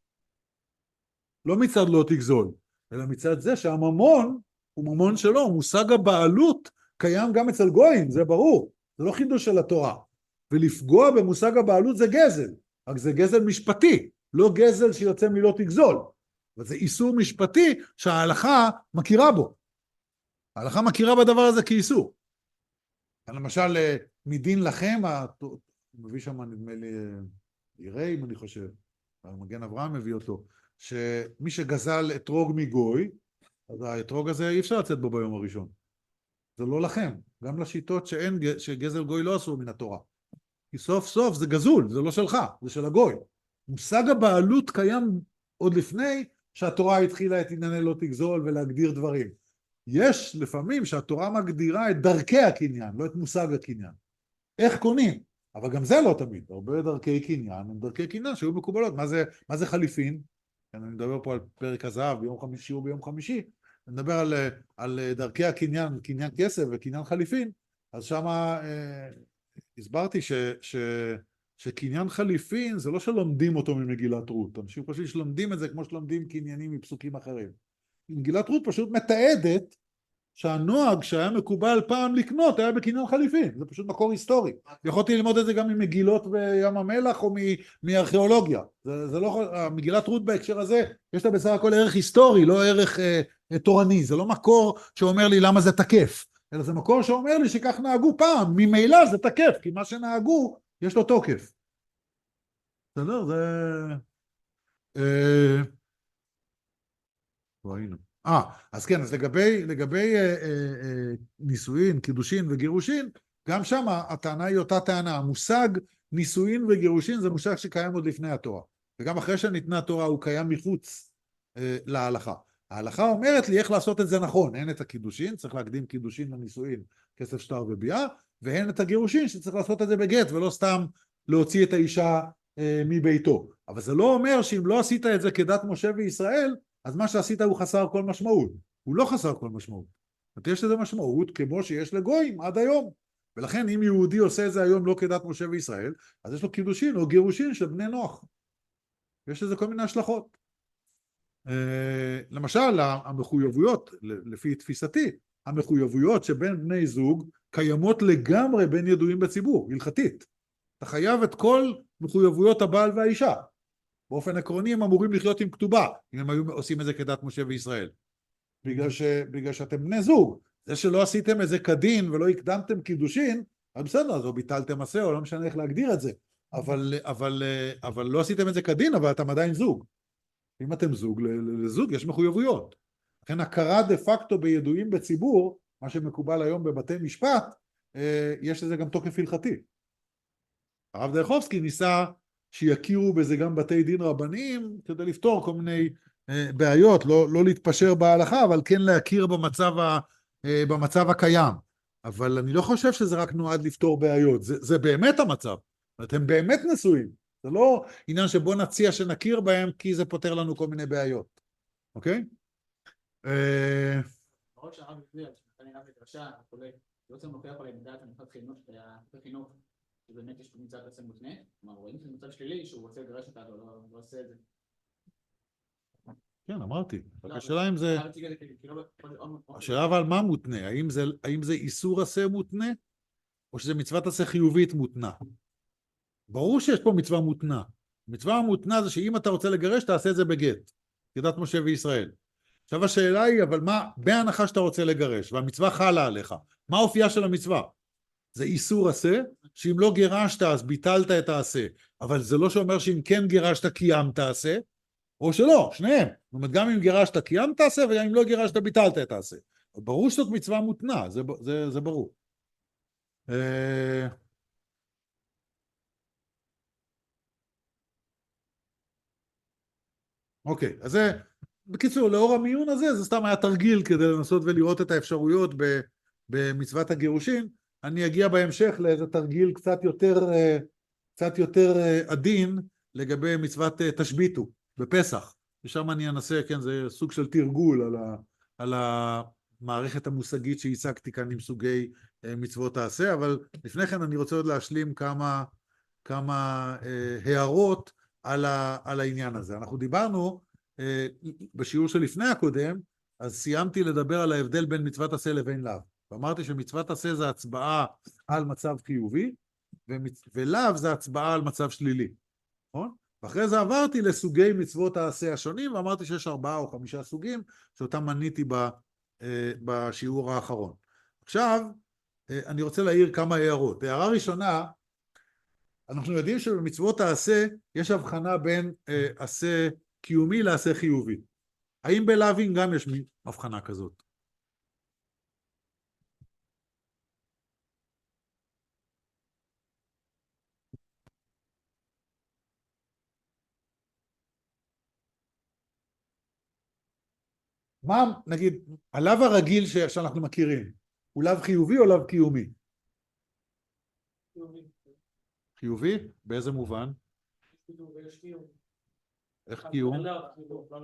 לא מצד לא תגזול, אלא מצד זה שהממון הוא ממון שלו, מושג הבעלות קיים גם אצל גויים, זה ברור, זה לא חידוש של התורה. ולפגוע במושג הבעלות זה גזל, רק זה גזל משפטי, לא גזל שיוצא מלא תגזול. אבל זה איסור משפטי שההלכה מכירה בו. ההלכה מכירה בדבר הזה כאיסור. למשל, מדין לכם, הוא מביא שם, נדמה לי, יראי, אם אני חושב, מגן אברהם מביא אותו, שמי שגזל אתרוג מגוי, אז האתרוג הזה אי אפשר לצאת בו ביום הראשון. זה לא לכם, גם לשיטות שאין, שגזל גוי לא אסור מן התורה. כי סוף סוף זה גזול, זה לא שלך, זה של הגוי. מושג הבעלות קיים עוד לפני שהתורה התחילה את ענייני לא תגזול ולהגדיר דברים. יש לפעמים שהתורה מגדירה את דרכי הקניין, לא את מושג הקניין. איך קונים? אבל גם זה לא תמיד. הרבה דרכי קניין הם דרכי קניין שהיו מקובלות. מה זה, מה זה חליפין? אני מדבר פה על פרק הזהב ביום חמישי, שיעור ביום חמישי. אני מדבר על, על דרכי הקניין, קניין כסף וקניין חליפין. אז שמה אה, הסברתי ש, ש, שקניין חליפין זה לא שלומדים אותו ממגילת רות. אנשים חושבים שלומדים את זה כמו שלומדים קניינים מפסוקים אחרים. מגילת רות פשוט מתעדת שהנוהג שהיה מקובל פעם לקנות היה בקניין חליפין. זה פשוט מקור היסטורי. יכולתי ללמוד את זה גם ממגילות בים המלח או מארכיאולוגיה. זה, זה לא, מגילת רות בהקשר הזה יש לה בסך הכל ערך היסטורי, לא ערך אה, תורני. זה לא מקור שאומר לי למה זה תקף, אלא זה מקור שאומר לי שכך נהגו פעם. ממילא זה תקף, כי מה שנהגו יש לו תוקף. בסדר? זה... אה... ראינו. אה, אז כן, אז לגבי, לגבי אה, אה, נישואין, קידושין וגירושין, גם שם הטענה היא אותה טענה. המושג נישואין וגירושין זה מושג שקיים עוד לפני התורה. וגם אחרי שניתנה התורה הוא קיים מחוץ אה, להלכה. ההלכה אומרת לי איך לעשות את זה נכון. אין את הקידושין, צריך להקדים קידושין לנישואין, כסף שטר וביאה, והן את הגירושין שצריך לעשות את זה בגט, ולא סתם להוציא את האישה אה, מביתו. אבל זה לא אומר שאם לא עשית את זה כדת משה וישראל, אז מה שעשית הוא חסר כל משמעות. הוא לא חסר כל משמעות. יש לזה משמעות כמו שיש לגויים עד היום. ולכן אם יהודי עושה את זה היום לא כדת משה וישראל, אז יש לו קידושין או גירושין של בני נוח. יש לזה כל מיני השלכות. למשל, המחויבויות, לפי תפיסתי, המחויבויות שבין בני זוג קיימות לגמרי בין ידועים בציבור, הלכתית. אתה חייב את כל מחויבויות הבעל והאישה. באופן עקרוני הם אמורים לחיות עם כתובה, אם הם היו עושים את זה כדת משה וישראל. בגלל, ש, בגלל שאתם בני זוג. זה שלא עשיתם את זה כדין ולא הקדמתם קידושין, אז בסדר, אז או ביטלתם עשה, או לא משנה איך להגדיר את זה. אבל, אבל, אבל לא עשיתם את זה כדין, אבל אתם עדיין זוג. אם אתם זוג, לזוג יש מחויבויות. לכן הכרה דה פקטו בידועים בציבור, מה שמקובל היום בבתי משפט, יש לזה גם תוקף הלכתי. הרב דייחובסקי ניסה שיכירו בזה גם בתי דין רבניים, כדי לפתור כל מיני בעיות, לא, לא להתפשר בהלכה, אבל כן להכיר במצב, ה, במצב הקיים. אבל אני לא חושב שזה רק נועד לפתור בעיות, זה, זה באמת המצב. אתם באמת נשואים. זה לא עניין שבוא נציע שנכיר בהם, כי זה פותר לנו כל מיני בעיות. אוקיי? עוד שהרב הסביר, שנתן לי רב לדרשה, בעצם לוקח עליהם לדעת הנפת חינוך, שבאמת יש מצד עצם מותנה, כלומר, רואים שזה מצד שלילי, שהוא רוצה לגרש אותה, אבל לא עושה את זה. כן, אמרתי. השאלה אם זה... השאלה אבל מה מותנה? האם זה איסור עשה מותנה, או שזה מצוות עשה חיובית מותנה? ברור שיש פה מצווה מותנה. מצווה המותנה זה שאם אתה רוצה לגרש, תעשה את זה בגט. כדת משה וישראל. עכשיו השאלה היא, אבל מה, בהנחה שאתה רוצה לגרש, והמצווה חלה עליך, מה האופייה של המצווה? זה איסור עשה, שאם לא גירשת אז ביטלת את העשה, אבל זה לא שאומר שאם כן גירשת קיימת עשה, או שלא, שניהם. זאת אומרת, גם אם גירשת קיימת עשה, וגם אם לא גירשת ביטלת את העשה. ברור שזאת מצווה מותנה, זה, זה, זה ברור. אוקיי, אז זה, בקיצור, לאור המיון הזה, זה סתם היה תרגיל כדי לנסות ולראות את האפשרויות במצוות הגירושין. אני אגיע בהמשך לאיזה תרגיל קצת יותר, קצת יותר עדין לגבי מצוות תשביתו בפסח. ושם אני אנסה, כן, זה סוג של תרגול על, ה, על המערכת המושגית שהצגתי כאן עם סוגי מצוות העשה, אבל לפני כן אני רוצה עוד להשלים כמה, כמה הערות על, ה, על העניין הזה. אנחנו דיברנו בשיעור שלפני הקודם, אז סיימתי לדבר על ההבדל בין מצוות עשה לבין לאו. ואמרתי שמצוות עשה זה הצבעה על מצב חיובי, ומצ... ולאו זה הצבעה על מצב שלילי, נכון? ואחרי זה עברתי לסוגי מצוות העשה השונים, ואמרתי שיש ארבעה או חמישה סוגים, שאותם מניתי ב... בשיעור האחרון. עכשיו, אני רוצה להעיר כמה הערות. הערה ראשונה, אנחנו יודעים שבמצוות העשה יש הבחנה בין עשה קיומי לעשה חיובי. האם בלאווים גם יש הבחנה כזאת? מה, נגיד, הלאו הרגיל שאנחנו מכירים, הוא לאו חיובי או לאו קיומי? חיובי. חיובי? באיזה מובן? יש קיום. איך קיום? לא, לא, לא.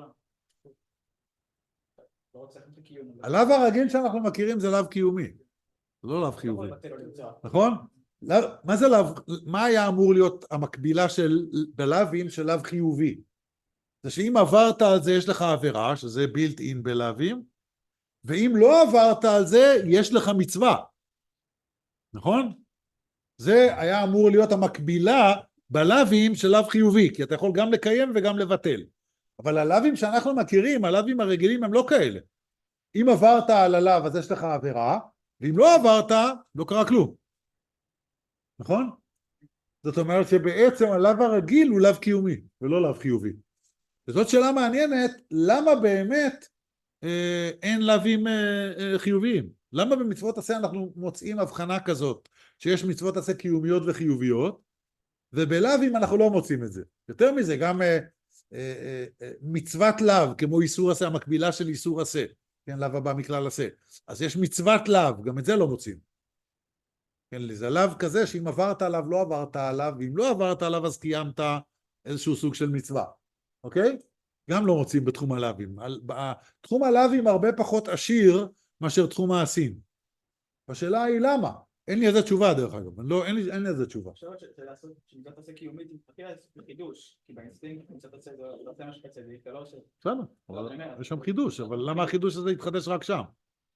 לא רוצה את הקיום. הלאו הרגיל שאנחנו מכירים זה לאו קיומי, זה לא לאו חיובי, נכון? לאו- מה זה לאו, מה היה אמור להיות המקבילה של בלאווים של לאו חיובי? זה שאם עברת על זה יש לך עבירה, שזה בילט אין בלאווים, ואם לא עברת על זה יש לך מצווה, נכון? זה היה אמור להיות המקבילה בלאווים של לאו חיובי, כי אתה יכול גם לקיים וגם לבטל. אבל הלאווים שאנחנו מכירים, הלאווים הרגילים הם לא כאלה. אם עברת על הלאו אז יש לך עבירה, ואם לא עברת, לא קרה כלום. נכון? זאת אומרת שבעצם הלאו הרגיל הוא לאו קיומי, ולא לאו חיובי. וזאת שאלה מעניינת, למה באמת אה, אין לאווים אה, אה, חיוביים? למה במצוות עשה אנחנו מוצאים הבחנה כזאת, שיש מצוות עשה קיומיות וחיוביות, ובלאווים אנחנו לא מוצאים את זה. יותר מזה, גם אה, אה, אה, מצוות לאו, כמו איסור עשה, המקבילה של איסור עשה, כן, לאו הבא מכלל עשה. אז יש מצוות לאו, גם את זה לא מוצאים. כן, זה לאו כזה שאם עברת עליו, לא עברת עליו, ואם לא עברת עליו, אז קיימת איזשהו סוג של מצווה. אוקיי? גם לא מוצאים בתחום הלאווים. תחום הלאווים הרבה פחות עשיר מאשר תחום העשים. השאלה היא למה? אין לי איזה תשובה דרך אגב, לא, אין לי, אין לי איזה תשובה. אני חושבת שלעשות, שמצוות עשה קיומית, מתחיל לעשות חידוש, כי באינסטינקט מצוות עשה זה לא עושה משהו כצדיק, זה לא עושה. בסדר, יש שם חידוש, אבל למה החידוש הזה יתחדש רק שם?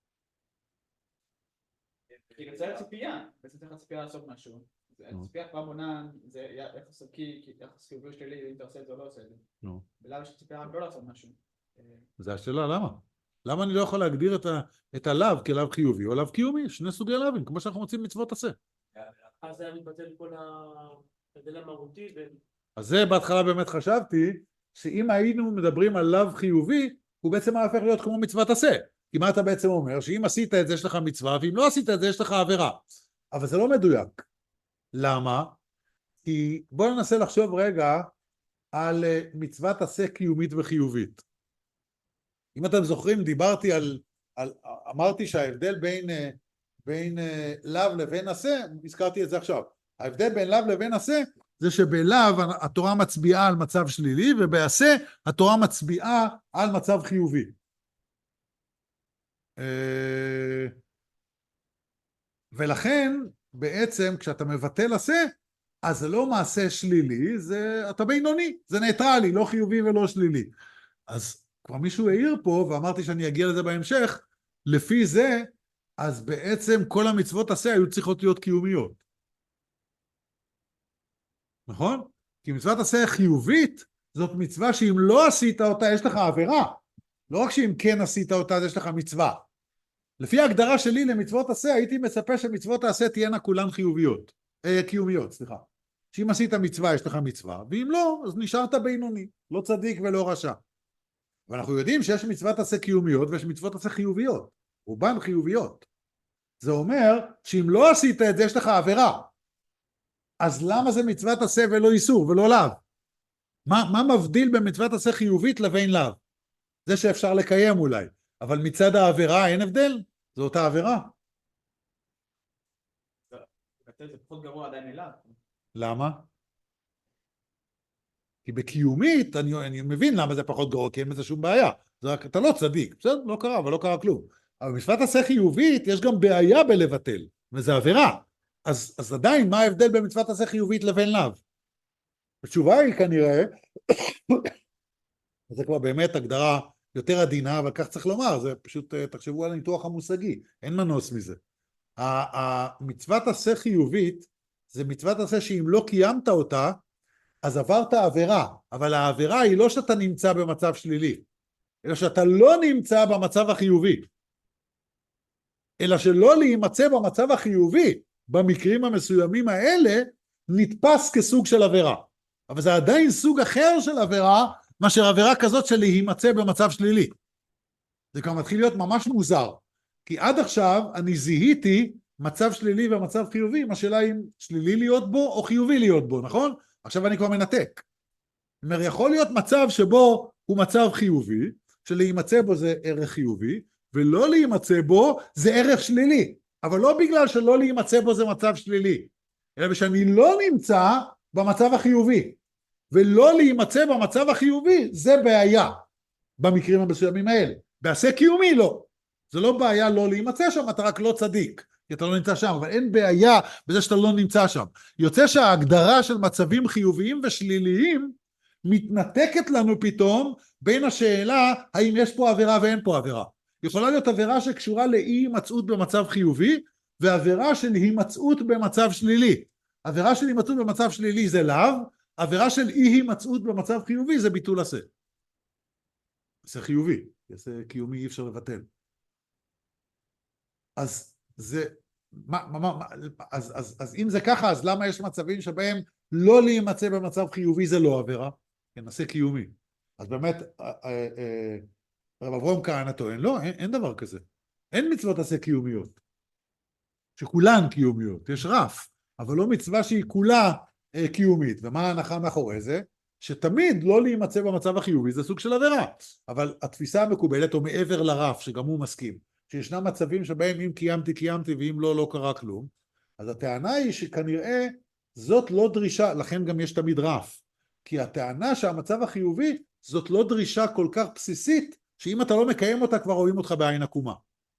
כי זה הציפייה, בעצם צריך הציפייה לעשות משהו. הציפייה כבר בונה, זה יחס ערכי, יחס חיובי שלי, אם אתה עושה את זה או לא עושה את זה. ולמה שציפייה לא לעשות משהו? זה השאלה, למה? למה אני לא יכול להגדיר את, ה, את הלאו כלאו חיובי או לאו קיומי? שני סוגי לאווים, כמו שאנחנו מוצאים מצוות עשה. אז זה היה מתבטל כל ההבדל המהותי. אז זה בהתחלה באמת חשבתי, שאם היינו מדברים על לאו חיובי, הוא בעצם היה הופך להיות כמו מצוות עשה. כי מה אתה בעצם אומר? שאם עשית את זה יש לך מצווה, ואם לא עשית את זה יש לך עבירה. אבל זה לא מדויק. למה? כי בואו ננסה לחשוב רגע על מצוות עשה קיומית וחיובית. אם אתם זוכרים, דיברתי על, על אמרתי שההבדל בין, בין לאו לבין עשה, הזכרתי את זה עכשיו. ההבדל בין לאו לבין עשה, זה שבלאו התורה מצביעה על מצב שלילי, ובעשה התורה מצביעה על מצב חיובי. ולכן, בעצם, כשאתה מבטל עשה, אז זה לא מעשה שלילי, זה, אתה בינוני, זה ניטרלי, לא חיובי ולא שלילי. אז כבר מישהו העיר פה, ואמרתי שאני אגיע לזה בהמשך, לפי זה, אז בעצם כל המצוות עשה היו צריכות להיות קיומיות. נכון? כי מצוות עשה חיובית, זאת מצווה שאם לא עשית אותה, יש לך עבירה. לא רק שאם כן עשית אותה, אז יש לך מצווה. לפי ההגדרה שלי למצוות עשה, הייתי מצפה שמצוות העשה תהיינה כולן חיוביות, אה, קיומיות, סליחה. שאם עשית מצווה, יש לך מצווה, ואם לא, אז נשארת בינוני, לא צדיק ולא רשע. ואנחנו יודעים שיש מצוות עשה קיומיות, ויש מצוות עשה חיוביות, רובן חיוביות. זה אומר, שאם לא עשית את זה, יש לך עבירה. אז למה זה מצוות עשה ולא איסור, ולא לאו? מה, מה מבדיל בין מצוות עשה חיובית לבין לאו? זה שאפשר לקיים אולי, אבל מצד העבירה אין הבדל? זו אותה עבירה. זה פחות גרוע עדיין אליו. למה? כי בקיומית, אני, אני מבין למה זה פחות גרוע, כי אין בזה שום בעיה. זה רק, אתה לא צדיק, בסדר? לא קרה, אבל לא קרה כלום. אבל במצוות עשה חיובית, יש גם בעיה בלבטל, וזה עבירה. אז, אז עדיין, מה ההבדל בין מצוות עשה חיובית לבין לאו? התשובה היא כנראה, זה כבר באמת הגדרה יותר עדינה, אבל כך צריך לומר, זה פשוט, תחשבו על הניתוח המושגי, אין מנוס מזה. המצוות עשה חיובית, זה מצוות עשה שאם לא קיימת אותה, אז עברת עבירה, אבל העבירה היא לא שאתה נמצא במצב שלילי, אלא שאתה לא נמצא במצב החיובי, אלא שלא להימצא במצב החיובי, במקרים המסוימים האלה, נתפס כסוג של עבירה. אבל זה עדיין סוג אחר של עבירה, מאשר עבירה כזאת של להימצא במצב שלילי. זה כבר מתחיל להיות ממש מוזר, כי עד עכשיו אני זיהיתי מצב שלילי ומצב חיובי, השאלה אם שלילי להיות בו או חיובי להיות בו, נכון? עכשיו אני כבר מנתק. זאת אומרת, יכול להיות מצב שבו הוא מצב חיובי, שלהימצא בו זה ערך חיובי, ולא להימצא בו זה ערך שלילי, אבל לא בגלל שלא להימצא בו זה מצב שלילי, אלא שאני לא נמצא במצב החיובי, ולא להימצא במצב החיובי זה בעיה, במקרים המסוימים האלה. בעשה קיומי לא, זה לא בעיה לא להימצא שם, אתה רק לא צדיק, כי אתה לא נמצא שם, אבל אין בעיה בזה שאתה לא נמצא שם. יוצא שההגדרה של מצבים חיוביים ושליליים, מתנתקת לנו פתאום בין השאלה האם יש פה עבירה ואין פה עבירה. יכולה להיות עבירה שקשורה לאי הימצאות במצב חיובי, ועבירה של הימצאות במצב שלילי. עבירה של הימצאות במצב שלילי זה לאו, עבירה של אי הימצאות במצב חיובי זה ביטול עשה. זה חיובי, זה קיומי, אי אפשר לבטל. אז זה, מה, מה, מה, אז, אז, אז אם זה ככה, אז למה יש מצבים שבהם לא להימצא במצב חיובי זה לא עבירה? כן, עשה קיומי. אז באמת, רב אברהם כהנא טוען, לא, אין, אין דבר כזה. אין מצוות עשה קיומיות. שכולן קיומיות, יש רף, אבל לא מצווה שהיא כולה אה, קיומית. ומה ההנחה מאחורי זה? שתמיד לא להימצא במצב החיובי זה סוג של עבירה. אבל התפיסה המקובלת, או מעבר לרף, שגם הוא מסכים, שישנם מצבים שבהם אם קיימתי, קיימתי, ואם לא, לא קרה כלום. אז הטענה היא שכנראה זאת לא דרישה, לכן גם יש תמיד רף. כי הטענה שהמצב החיובי זאת לא דרישה כל כך בסיסית, שאם אתה לא מקיים אותה כבר רואים אותך בעין עקומה.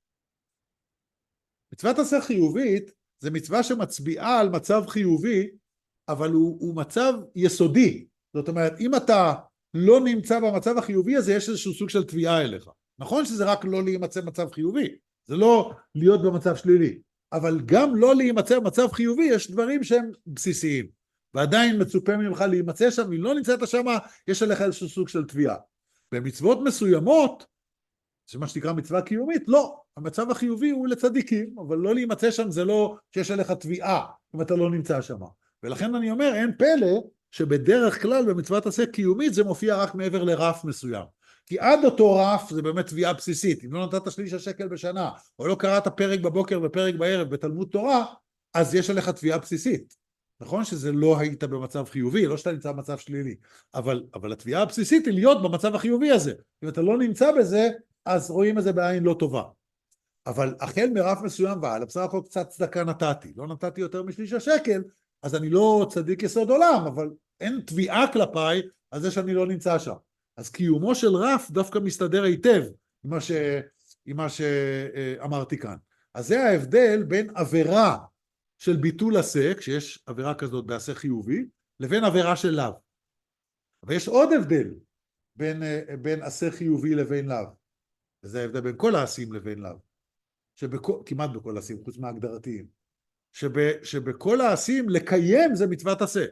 מצוות עשה חיובית זה מצווה שמצביעה על מצב חיובי, אבל הוא, הוא מצב יסודי. זאת אומרת, אם אתה לא נמצא במצב החיובי הזה, יש איזשהו סוג של תביעה אליך. נכון שזה רק לא להימצא במצב חיובי, זה לא להיות במצב שלילי, אבל גם לא להימצא במצב חיובי, יש דברים שהם בסיסיים, ועדיין מצופה ממך להימצא שם, אם לא נמצאת שם, יש עליך איזשהו סוג של תביעה. במצוות מסוימות, שמה שנקרא מצווה קיומית, לא, המצב החיובי הוא לצדיקים, אבל לא להימצא שם זה לא שיש עליך תביעה, אם אתה לא נמצא שם. ולכן אני אומר, אין פלא שבדרך כלל במצוות עשה קיומית זה מופיע רק מעבר לרף מסוים. כי עד אותו רף זה באמת תביעה בסיסית. אם לא נתת שליש השקל בשנה, או לא קראת פרק בבוקר ופרק בערב בתלמוד תורה, אז יש עליך תביעה בסיסית. נכון שזה לא היית במצב חיובי, לא שאתה נמצא במצב שלילי, אבל, אבל התביעה הבסיסית היא להיות במצב החיובי הזה. אם אתה לא נמצא בזה, אז רואים את זה בעין לא טובה. אבל החל מרף מסוים ועל, בסך הכל קצת צדקה נתתי, לא נתתי יותר משליש השקל, אז אני לא צדיק יסוד עולם, אבל אין תביעה כלפיי על זה שאני לא נמצא שם. אז קיומו של רף דווקא מסתדר היטב עם מה, ש... עם מה שאמרתי כאן. אז זה ההבדל בין עבירה של ביטול עשה, כשיש עבירה כזאת בעשה חיובי, לבין עבירה של לאו. אבל יש עוד הבדל בין, בין עשה חיובי לבין לאו. וזה ההבדל בין כל העשים לבין לאו. שבכל, כמעט בכל העשים, חוץ מהגדרתיים. שב, שבכל העשים לקיים זה מצוות עשה.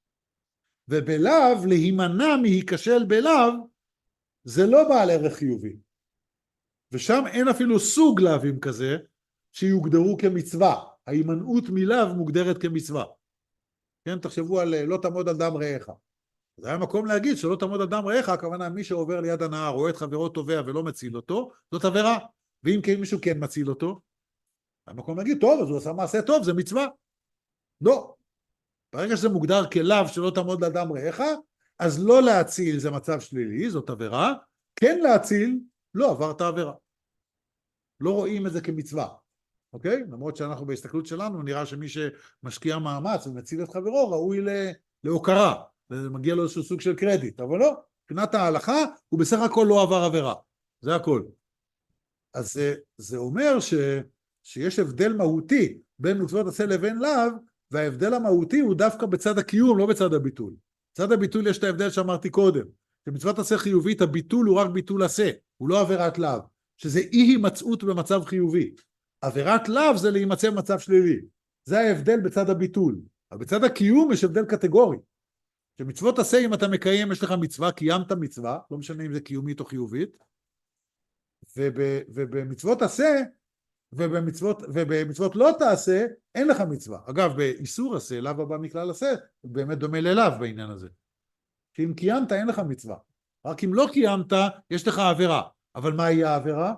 ובלאו להימנע מהיכשל בלאו זה לא בעל ערך חיובי. ושם אין אפילו סוג לאווים כזה שיוגדרו כמצווה. ההימנעות מלאו מוגדרת כמצווה. כן, תחשבו על לא תעמוד על דם רעך. זה היה מקום להגיד שלא תעמוד על דם רעך, הכוונה מי שעובר ליד הנהר, רואה את חברו טובע ולא מציל אותו, זאת עבירה. ואם כן מישהו כן מציל אותו, היה מקום להגיד, טוב, אז הוא עשה מעשה טוב, זה מצווה. לא. ברגע שזה מוגדר כלאו שלא תעמוד על דם רעך, אז לא להציל זה מצב שלילי, זאת עבירה, כן להציל, לא עברת עבירה. לא רואים את זה כמצווה. אוקיי? למרות שאנחנו בהסתכלות שלנו נראה שמי שמשקיע מאמץ ומציל את חברו ראוי להוקרה, ומגיע לו איזשהו סוג של קרדיט, אבל לא, מבחינת ההלכה הוא בסך הכל לא עבר עבירה, זה הכל. אז זה, זה אומר ש, שיש הבדל מהותי בין מצוות עשה לבין לאו, וההבדל המהותי הוא דווקא בצד הקיום, לא בצד הביטול. בצד הביטול יש את ההבדל שאמרתי קודם, שבמצוות עשה חיובית הביטול הוא רק ביטול עשה, הוא לא עבירת לאו, שזה אי הימצאות במצב חיובי. עבירת לאו זה להימצא במצב שלילי. זה ההבדל בצד הביטול. אבל בצד הקיום יש הבדל קטגורי. שמצוות עשה, אם אתה מקיים, יש לך מצווה, קיימת מצווה, לא משנה אם זה קיומית או חיובית, וב, ובמצוות עשה, ובמצוות, ובמצוות לא תעשה, אין לך מצווה. אגב, באיסור עשה, לאו הבא מכלל עשה, זה באמת דומה ללאו בעניין הזה. כי אם קיימת, אין לך מצווה. רק אם לא קיימת, יש לך עבירה. אבל מה היא העבירה?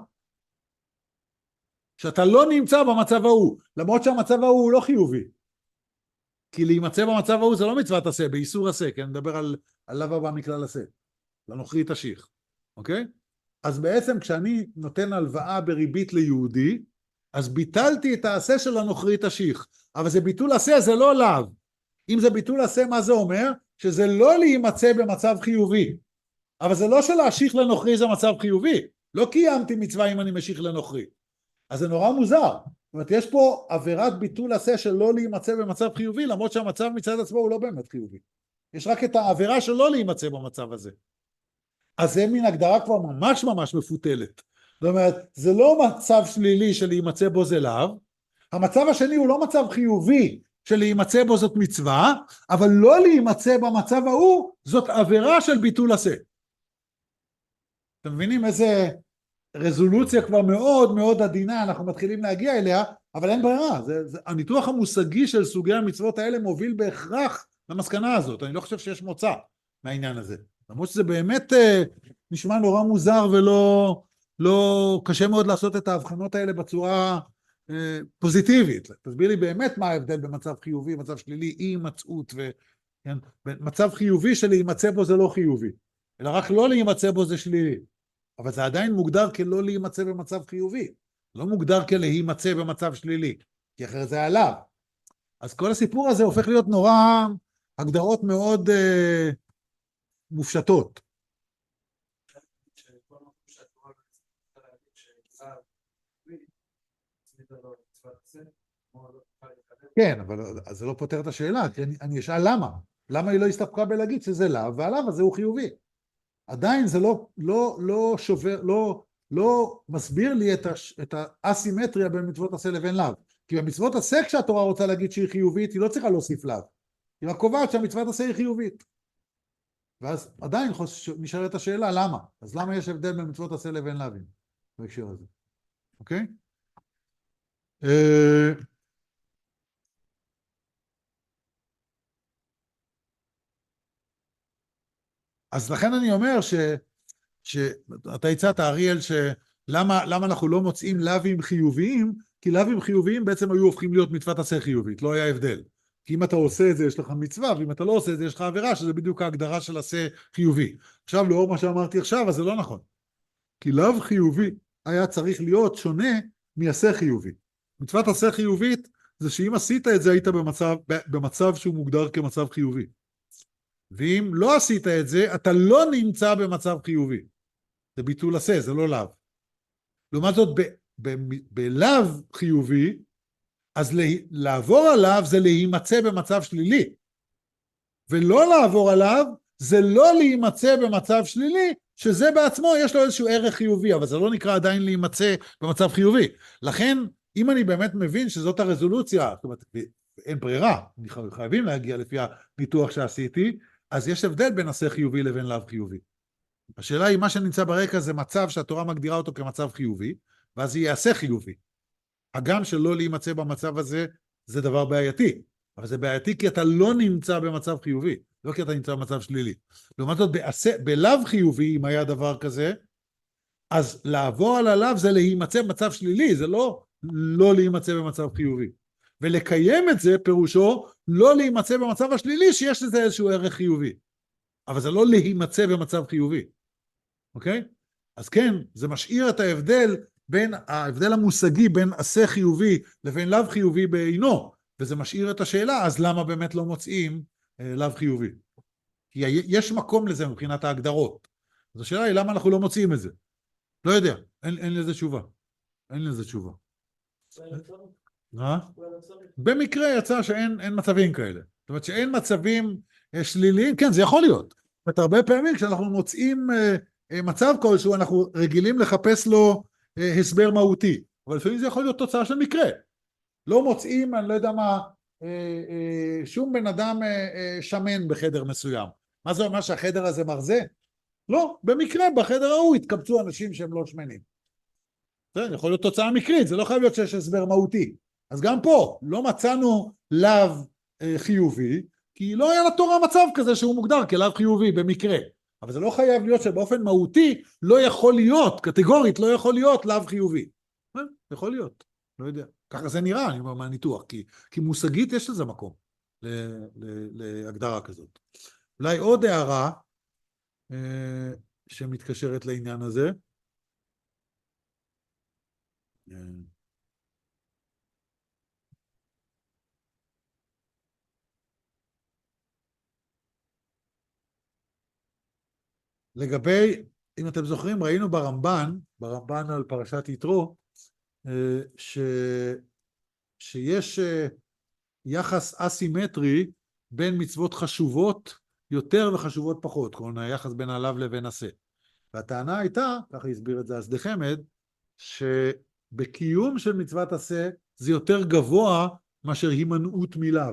שאתה לא נמצא במצב ההוא, למרות שהמצב ההוא הוא לא חיובי. כי להימצא במצב ההוא זה לא מצוות עשה, באיסור עשה, כי אני מדבר על, על לאו הבא מכלל עשה. לנוכרי תשיך. אוקיי? אז בעצם כשאני נותן הלוואה בריבית ליהודי, אז ביטלתי את העשה של הנוכרי תשיך. אבל זה ביטול עשה, זה לא לאו. אם זה ביטול עשה, מה זה אומר? שזה לא להימצא במצב חיובי. אבל זה לא שלהשיך לנוכרי זה מצב חיובי. לא קיימתי מצווה אם אני משיך לנוכרי. אז זה נורא מוזר. זאת אומרת, יש פה עבירת ביטול עשה של לא להימצא במצב חיובי, למרות שהמצב מצד עצמו הוא לא באמת חיובי. יש רק את העבירה של לא להימצא במצב הזה. אז זה מן הגדרה כבר ממש ממש מפותלת. זאת אומרת, זה לא מצב שלילי של להימצא בו זה לאו, המצב השני הוא לא מצב חיובי של להימצא בו זאת מצווה, אבל לא להימצא במצב ההוא זאת עבירה של ביטול עשה. אתם מבינים איזה רזולוציה כבר מאוד מאוד עדינה אנחנו מתחילים להגיע אליה, אבל אין ברירה. זה, זה, הניתוח המושגי של סוגי המצוות האלה מוביל בהכרח למסקנה הזאת. אני לא חושב שיש מוצא מהעניין הזה. למרות שזה באמת אה, נשמע נורא מוזר ולא לא קשה מאוד לעשות את ההבחנות האלה בצורה אה, פוזיטיבית. תסביר לי באמת מה ההבדל במצב חיובי, מצב שלילי, אי מצאות, כן? מצב חיובי שלהימצא בו זה לא חיובי, אלא רק לא להימצא בו זה שלילי. אבל זה עדיין מוגדר כלא להימצא במצב חיובי, לא מוגדר כלהימצא במצב שלילי, כי אחרת זה עליו. אז כל הסיפור הזה הופך להיות נורא הגדרות מאוד אה, מופשטות. כן, אבל זה לא פותר את השאלה, כי אני, אני אשאל למה. למה היא לא הסתפקה בלהגיד שזה לאו, והלאו הזה הוא חיובי. עדיין זה לא, לא, לא שובר, לא, לא מסביר לי את, הש, את האסימטריה בין מצוות עשה לבין לאו. כי במצוות עשה כשהתורה רוצה להגיד שהיא חיובית, היא לא צריכה להוסיף לאו. היא רק קובעת שהמצוות עשה היא חיובית. ואז עדיין נשאלת השאלה, למה? אז למה יש הבדל בין מצוות עשה לבין לאווים? בהקשר הזה. אוקיי? אז לכן אני אומר ש... שאתה הצעת, אריאל, שלמה למה אנחנו לא מוצאים לאווים חיוביים? כי לאווים חיוביים בעצם היו הופכים להיות מצוות עשה חיובית, לא היה הבדל. כי אם אתה עושה את זה יש לך מצווה, ואם אתה לא עושה את זה יש לך עבירה, שזה בדיוק ההגדרה של עשה חיובי. עכשיו, לאור מה שאמרתי עכשיו, אז זה לא נכון. כי לאו חיובי היה צריך להיות שונה מעשה חיובי. מצוות עשה חיובית זה שאם עשית את זה היית במצב, במצב שהוא מוגדר כמצב חיובי. ואם לא עשית את זה, אתה לא נמצא במצב חיובי. זה ביטול עשה, זה לא לאו. לעומת זאת, בלאו חיובי, אז לעבור עליו זה להימצא במצב שלילי. ולא לעבור עליו זה לא להימצא במצב שלילי, שזה בעצמו יש לו איזשהו ערך חיובי, אבל זה לא נקרא עדיין להימצא במצב חיובי. לכן, אם אני באמת מבין שזאת הרזולוציה, זאת אומרת, אין ברירה, חייבים להגיע לפי הניתוח שעשיתי, אז יש הבדל בין עשה חיובי לבין לאו חיובי. השאלה היא, מה שנמצא ברקע זה מצב שהתורה מגדירה אותו כמצב חיובי, ואז היא יעשה חיובי. הגם שלא להימצא במצב הזה, זה דבר בעייתי. אבל זה בעייתי כי אתה לא נמצא במצב חיובי, לא כי אתה נמצא במצב שלילי. לעומת זאת, בלאו חיובי, אם היה דבר כזה, אז לעבור על הלאו זה להימצא במצב שלילי, זה לא לא להימצא במצב חיובי. ולקיים את זה פירושו לא להימצא במצב השלילי שיש לזה איזשהו ערך חיובי. אבל זה לא להימצא במצב חיובי. אוקיי? אז כן, זה משאיר את ההבדל בין ההבדל המושגי בין עשה חיובי לבין לאו חיובי בעינו, וזה משאיר את השאלה, אז למה באמת לא מוצאים אה, לאו חיובי? כי יש מקום לזה מבחינת ההגדרות. אז השאלה היא למה אנחנו לא מוצאים את זה. לא יודע, אין, אין לזה תשובה. אין לזה תשובה. מה? במקרה יצא שאין אין מצבים כאלה. זאת אומרת שאין מצבים שליליים, כן, זה יכול להיות. זאת אומרת, הרבה פעמים כשאנחנו מוצאים מצב כלשהו, אנחנו רגילים לחפש לו הסבר מהותי, אבל לפעמים זה יכול להיות תוצאה של מקרה. לא מוצאים, אני לא יודע מה, שום בן אדם שמן בחדר מסוים. מה זה אומר שהחדר הזה מרזה? לא, במקרה בחדר ההוא התקבצו אנשים שהם לא שמנים. זה יכול להיות תוצאה מקרית, זה לא חייב להיות שיש הסבר מהותי. אז גם פה לא מצאנו לאו חיובי, כי לא היה לתורה מצב כזה שהוא מוגדר כלאו חיובי במקרה. אבל זה לא חייב להיות שבאופן מהותי לא יכול להיות, קטגורית לא יכול להיות לאו חיובי. יכול להיות, לא יודע. ככה זה נראה, אני אומר מהניתוח, כי, כי מושגית יש לזה מקום ל, ל, להגדרה כזאת. אולי עוד הערה אה, שמתקשרת לעניין הזה. אה, לגבי, אם אתם זוכרים, ראינו ברמב"ן, ברמב"ן על פרשת יתרו, ש, שיש יחס אסימטרי בין מצוות חשובות יותר וחשובות פחות, כלומר היחס בין הלאו לבין עשה. והטענה הייתה, ככה הסביר את זה השדה חמד, שבקיום של מצוות עשה זה יותר גבוה מאשר הימנעות מלאו.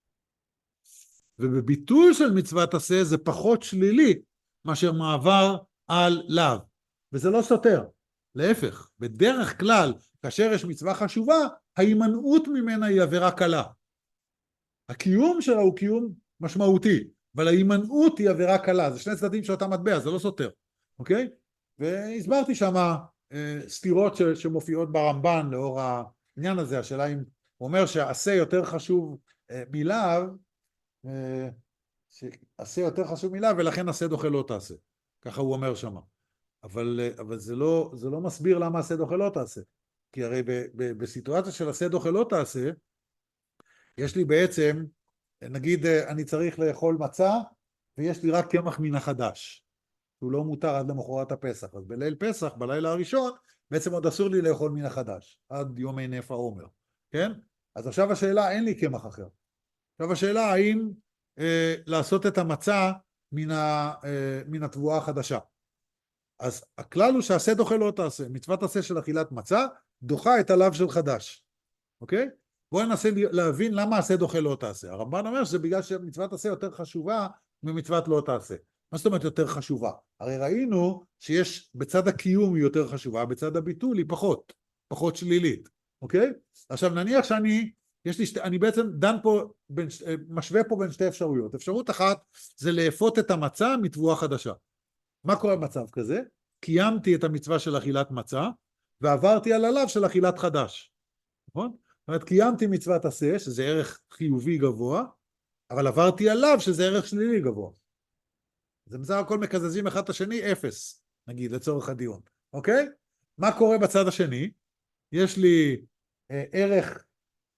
ובביטול של מצוות עשה זה פחות שלילי מאשר מעבר על לאו. וזה לא סותר. להפך, בדרך כלל, כאשר יש מצווה חשובה, ההימנעות ממנה היא עבירה קלה. הקיום שלה הוא קיום משמעותי, אבל ההימנעות היא עבירה קלה. זה שני צדדים של אותה מטבע, זה לא סותר. אוקיי? והסברתי שמה אה, סתירות ש, שמופיעות ברמב"ן לאור העניין הזה. השאלה אם הוא אומר שעשה יותר חשוב אה, מלאו, אה, שעשה יותר חשוב מלאו, ולכן עשה דוחה לא תעשה. ככה הוא אומר שמה. אבל, אבל זה לא, זה לא מסביר למה עשה דוחה לא תעשה. כי הרי ב, ב, בסיטואציה של עשה דוחה לא תעשה, יש לי בעצם, נגיד אני צריך לאכול מצה, ויש לי רק קמח מן החדש. הוא לא מותר עד למחרת הפסח. אז בליל פסח, בלילה הראשון, בעצם עוד אסור לי לאכול מן החדש, עד יומי נף העומר. כן? אז עכשיו השאלה, אין לי קמח אחר. עכשיו השאלה, האם אה, לעשות את המצה מן, ה, אה, מן התבואה החדשה. אז הכלל הוא שעשה דוחה לא תעשה. מצוות עשה של אכילת מצה, דוחה את הלאו של חדש. אוקיי? בואו ננסה להבין למה עשה דוחה לא תעשה. הרמב"ן אומר שזה בגלל שמצוות עשה יותר חשובה ממצוות לא תעשה. מה זאת אומרת יותר חשובה? הרי ראינו שיש בצד הקיום היא יותר חשובה, בצד הביטול היא פחות, פחות שלילית. אוקיי? עכשיו נניח שאני, יש לי שתי, אני בעצם דן פה, בין, משווה פה בין שתי אפשרויות. אפשרות אחת זה לאפות את המצה מתבואה חדשה. מה קורה במצב כזה? קיימתי את המצווה של אכילת מצה, ועברתי על הלאו של אכילת חדש. נכון? זאת אומרת, קיימתי מצוות עשה, שזה ערך חיובי גבוה, אבל עברתי עליו, שזה ערך שלילי גבוה. זה בסך הכל מקזזים אחד את השני, אפס, נגיד, לצורך הדיון. אוקיי? מה קורה בצד השני? יש לי אה, ערך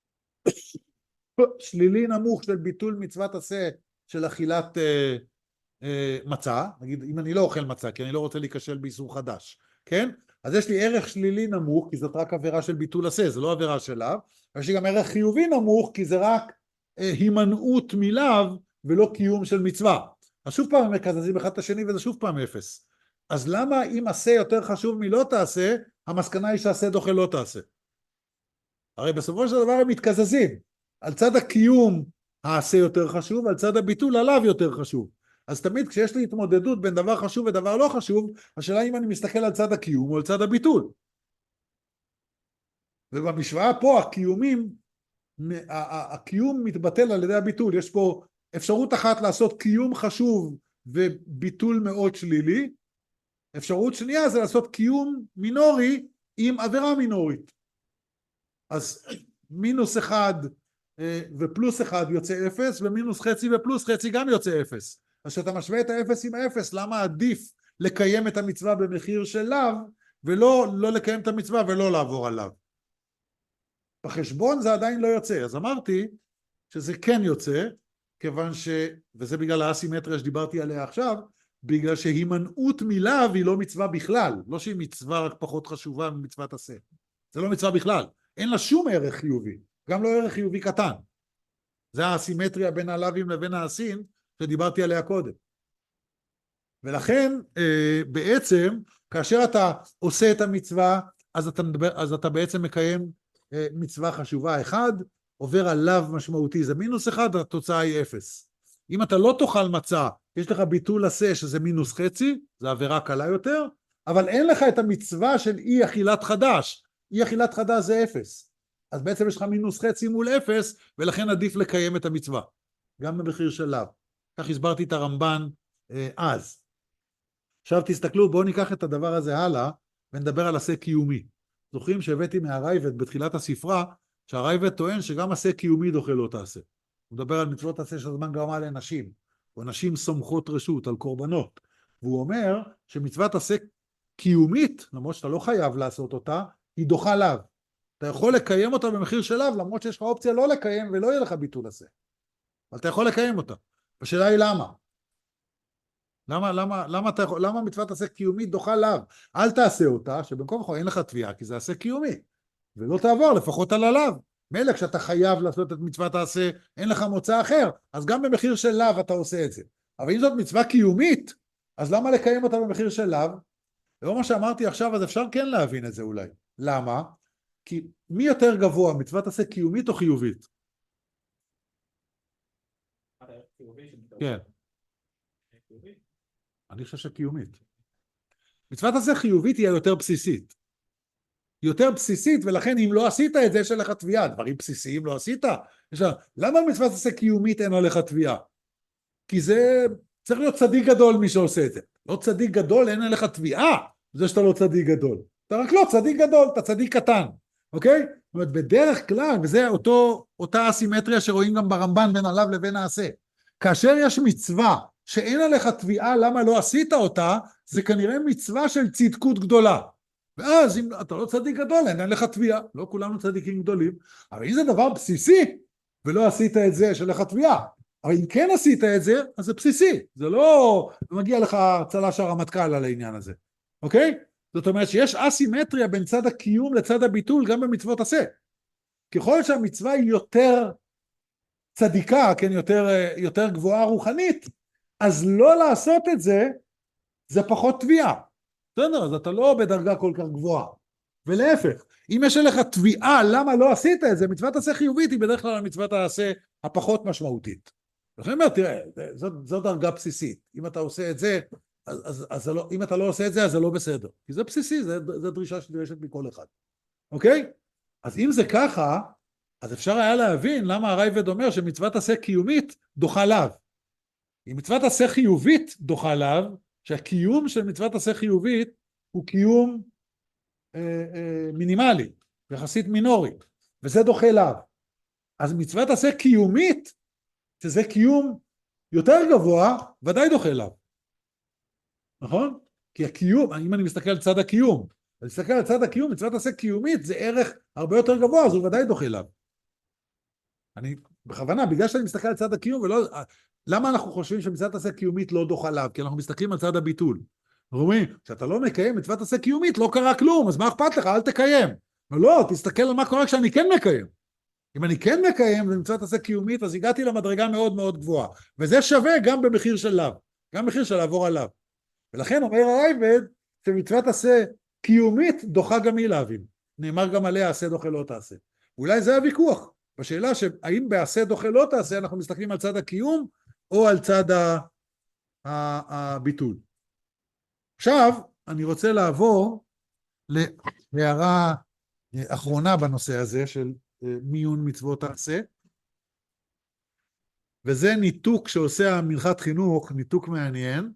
שלילי נמוך של ביטול מצוות עשה של אכילת אה, אה, מצה, נגיד, אם אני לא אוכל מצה, כי אני לא רוצה להיכשל באיסור חדש, כן? אז יש לי ערך שלילי נמוך, כי זאת רק עבירה של ביטול עשה, זה לא עבירה של לאו, ויש לי גם ערך חיובי נמוך, כי זה רק אה, הימנעות מלאו, ולא קיום של מצווה. אז שוב פעם הם מקזזים אחד את השני, וזה שוב פעם אפס. אז למה אם עשה יותר חשוב מלא תעשה, המסקנה היא שעשה דוחה לא תעשה? הרי בסופו של דבר הם מתקזזים. על צד הקיום העשה יותר חשוב, על צד הביטול עליו יותר חשוב. אז תמיד כשיש לי התמודדות בין דבר חשוב ודבר לא חשוב, השאלה אם אני מסתכל על צד הקיום או על צד הביטול. ובמשוואה פה הקיומים, הקיום מתבטל על ידי הביטול. יש פה אפשרות אחת לעשות קיום חשוב וביטול מאוד שלילי, אפשרות שנייה זה לעשות קיום מינורי עם עבירה מינורית. אז מינוס אחד ופלוס אחד יוצא אפס, ומינוס חצי ופלוס חצי גם יוצא אפס. אז כשאתה משווה את האפס עם האפס, למה עדיף לקיים את המצווה במחיר של לאו, ולא לא לקיים את המצווה ולא לעבור עליו? בחשבון זה עדיין לא יוצא. אז אמרתי שזה כן יוצא, כיוון ש... וזה בגלל האסימטריה שדיברתי עליה עכשיו, בגלל שהימנעות מלאו היא לא מצווה בכלל, לא שהיא מצווה רק פחות חשובה ממצוות עשה. זה לא מצווה בכלל. אין לה שום ערך חיובי, גם לא ערך חיובי קטן. זה האסימטריה בין הלאווים לבין העשים, שדיברתי עליה קודם. ולכן אה, בעצם כאשר אתה עושה את המצווה, אז אתה, אז אתה בעצם מקיים אה, מצווה חשובה אחד, עובר עליו משמעותי, זה מינוס אחד, התוצאה היא אפס. אם אתה לא תאכל מצה, יש לך ביטול עשה שזה מינוס חצי, זה עבירה קלה יותר, אבל אין לך את המצווה של אי אכילת חדש, אי אכילת חדש זה אפס. אז בעצם יש לך מינוס חצי מול אפס, ולכן עדיף לקיים את המצווה, גם במחיר של לאו. כך הסברתי את הרמב"ן אה, אז. עכשיו תסתכלו, בואו ניקח את הדבר הזה הלאה, ונדבר על עשה קיומי. זוכרים שהבאתי מהרייבד בתחילת הספרה, שהרייבד טוען שגם עשה קיומי דוחה לא תעשה. הוא מדבר על מצוות עשה שהזמן גרמה לנשים, או נשים סומכות רשות על קורבנות. והוא אומר שמצוות עשה קיומית, למרות שאתה לא חייב לעשות אותה, היא דוחה לאו. אתה יכול לקיים אותה במחיר של לאו, למרות שיש לך אופציה לא לקיים ולא יהיה לך ביטול עשה. אבל אתה יכול לקיים אותה. השאלה היא למה? למה, למה, למה, אתה, למה מצוות עשה קיומית דוחה לאו? אל תעשה אותה, שבמקום לך אין לך תביעה, כי זה עשה קיומי. ולא תעבור לפחות על הלאו. מילא כשאתה חייב לעשות את מצוות העשה, אין לך מוצא אחר, אז גם במחיר של לאו אתה עושה את זה. אבל אם זאת מצווה קיומית, אז למה לקיים אותה במחיר של לאו? ולא מה שאמרתי עכשיו, אז אפשר כן להבין את זה אולי. למה? כי מי יותר גבוה, מצוות עשה קיומית או חיובית? כן. אני חושב שקיומית. מצוות עשה חיובית היא היותר בסיסית. היא יותר בסיסית, ולכן אם לא עשית את זה, יש עליך תביעה. דברים בסיסיים לא עשית. לה, למה מצוות עשה קיומית אין עליך תביעה? כי זה צריך להיות צדיק גדול מי שעושה את זה. לא צדיק גדול, אין עליך תביעה. זה שאתה לא צדיק גדול. אתה רק לא צדיק גדול, אתה צדיק קטן. אוקיי? זאת אומרת, בדרך כלל, וזה אותו, אותה אסימטריה שרואים גם ברמב"ן בין עליו לבין העשה. כאשר יש מצווה שאין עליך תביעה למה לא עשית אותה, זה כנראה מצווה של צדקות גדולה. ואז אם אתה לא צדיק גדול, אין לך תביעה. לא כולנו צדיקים גדולים. אבל אם זה דבר בסיסי, ולא עשית את זה, שלך תביעה. אבל אם כן עשית את זה, אז זה בסיסי. זה לא מגיע לך צל"ש הרמטכ"ל על העניין הזה. אוקיי? זאת אומרת שיש אסימטריה בין צד הקיום לצד הביטול גם במצוות עשה. ככל שהמצווה היא יותר צדיקה, כן, יותר, יותר גבוהה רוחנית, אז לא לעשות את זה, זה פחות תביעה. בסדר, אז אתה לא בדרגה כל כך גבוהה. ולהפך, אם יש לך תביעה למה לא עשית את זה, מצוות עשה חיובית היא בדרך כלל מצוות העשה הפחות משמעותית. לכן אומר, תראה, זאת, זאת דרגה בסיסית. אם אתה עושה את זה, אז, אז, אז לא, אם אתה לא עושה את זה, אז זה לא בסדר. כי זה בסיסי, זה, זה דרישה שדרשת מכל אחד. אוקיי? אז אם זה ככה, אז אפשר היה להבין למה הרייבד אומר שמצוות עשה קיומית דוחה לאו. אם מצוות עשה חיובית דוחה לאו, שהקיום של מצוות עשה חיובית הוא קיום אה, אה, מינימלי, יחסית מינורי, וזה דוחה לאו. אז מצוות עשה קיומית, שזה קיום יותר גבוה, ודאי דוחה לאו. נכון? כי הקיום, אם אני מסתכל על צד הקיום, אני מסתכל על צד הקיום, מצוות עשה קיומית זה ערך הרבה יותר גבוה, אז הוא ודאי דוחה לאו. אני בכוונה, בגלל שאני מסתכל על צד הקיום, ולא, למה אנחנו חושבים שמצוות עשה קיומית לא דוחה לאו? כי אנחנו מסתכלים על צד הביטול. אנחנו אומרים, כשאתה לא מקיים מצוות עשה קיומית, לא קרה כלום, אז מה אכפת לך? אל תקיים. ולא, תסתכל על מה קורה כשאני כן מקיים. אם אני כן מקיים ומצוות עשה קיומית, אז הגעתי למדרגה מאוד מאוד גבוהה. וזה שווה גם במחיר של לאו, גם במחיר של לעבור עליו. ולכן אומר הרייבד, שמצוות עשה קיומית דוחה גם היא לאווים. נאמר גם עליה, עשה דוחה לא תעשה. אולי זה הוויכוח. בשאלה שהאם בעשה דוחה לא תעשה, אנחנו מסתכלים על צד הקיום, או על צד הביטול. עכשיו, אני רוצה לעבור להערה אחרונה בנושא הזה, של מיון מצוות העשה, וזה ניתוק שעושה המנחת חינוך, ניתוק מעניין.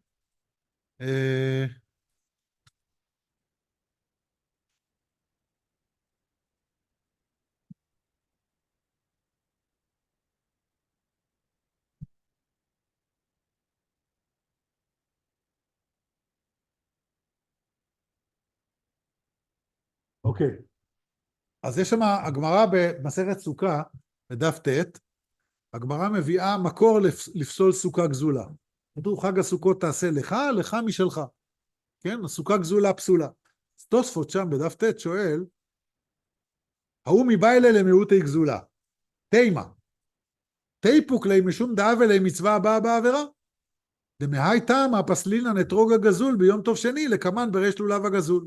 אוקיי, אז יש שם הגמרא במסכת סוכה, בדף ט', הגמרא מביאה מקור לפסול סוכה גזולה. כתוב חג הסוכות תעשה לך, לך משלך. כן, הסוכה גזולה פסולה. אז תוספות שם בדף ט' שואל, ההוא מביילה למיעוטי גזולה. תימה. תיפוק לי משום דאב אלי מצווה הבאה בעבירה. דמהי תמה פסלינן אתרוג הגזול ביום טוב שני לקמן בריש לולב הגזול.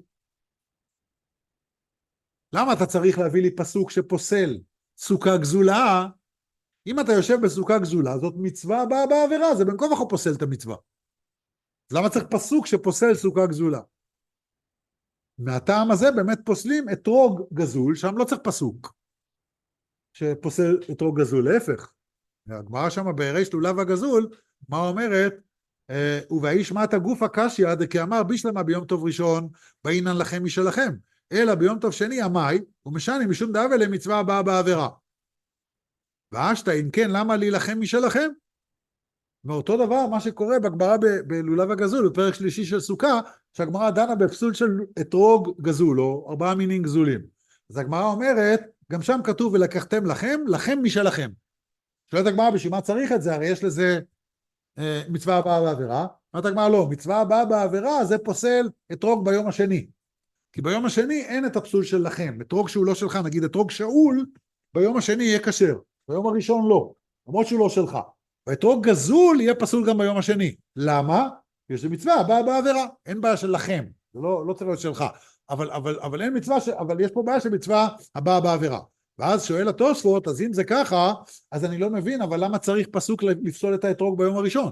למה אתה צריך להביא לי פסוק שפוסל סוכה גזולה? אם אתה יושב בסוכה גזולה, זאת מצווה הבאה בעבירה, זה בין כה וכה פוסל את המצווה. אז למה צריך פסוק שפוסל סוכה גזולה? מהטעם הזה באמת פוסלים אתרוג גזול, שם לא צריך פסוק שפוסל אתרוג גזול, להפך. הגמרא שם בריש לולב הגזול, מה אומרת? ובאיש מת הגוף הקשיא, דכאמר בישלמה ביום טוב ראשון, באינן לכם משלכם, אלא ביום טוב שני עמי, ומשני משום דאבה למצווה הבאה בעבירה. ואשתא, אם כן, למה להילחם משלכם? מאותו דבר מה שקורה בגמרא בלולב הגזול, בפרק שלישי של סוכה, שהגמרא דנה בפסול של אתרוג גזול, או ארבעה מינים גזולים. אז הגמרא אומרת, גם שם כתוב ולקחתם לכם, לכם משלכם. שואלת הגמרא, בשביל מה צריך את זה? הרי יש לזה אה, מצווה הבאה בעבירה. אומרת הגמרא, לא, מצווה הבאה בעבירה זה פוסל אתרוג ביום השני. כי ביום השני אין את הפסול של לכם. אתרוג שהוא לא שלך, נגיד אתרוג שאול, ביום השני יהיה כשר. ביום הראשון לא, למרות שהוא לא שלך. ואתרוג גזול יהיה פסול גם ביום השני. למה? כי יש מצווה הבאה בעבירה. אין בעיה של לכם, זה לא, לא צריך להיות שלך. אבל, אבל, אבל אין מצווה, ש... אבל יש פה בעיה של מצווה הבאה בעבירה. ואז שואל התוספות, אז אם זה ככה, אז אני לא מבין, אבל למה צריך פסוק לפסול את האתרוג ביום הראשון?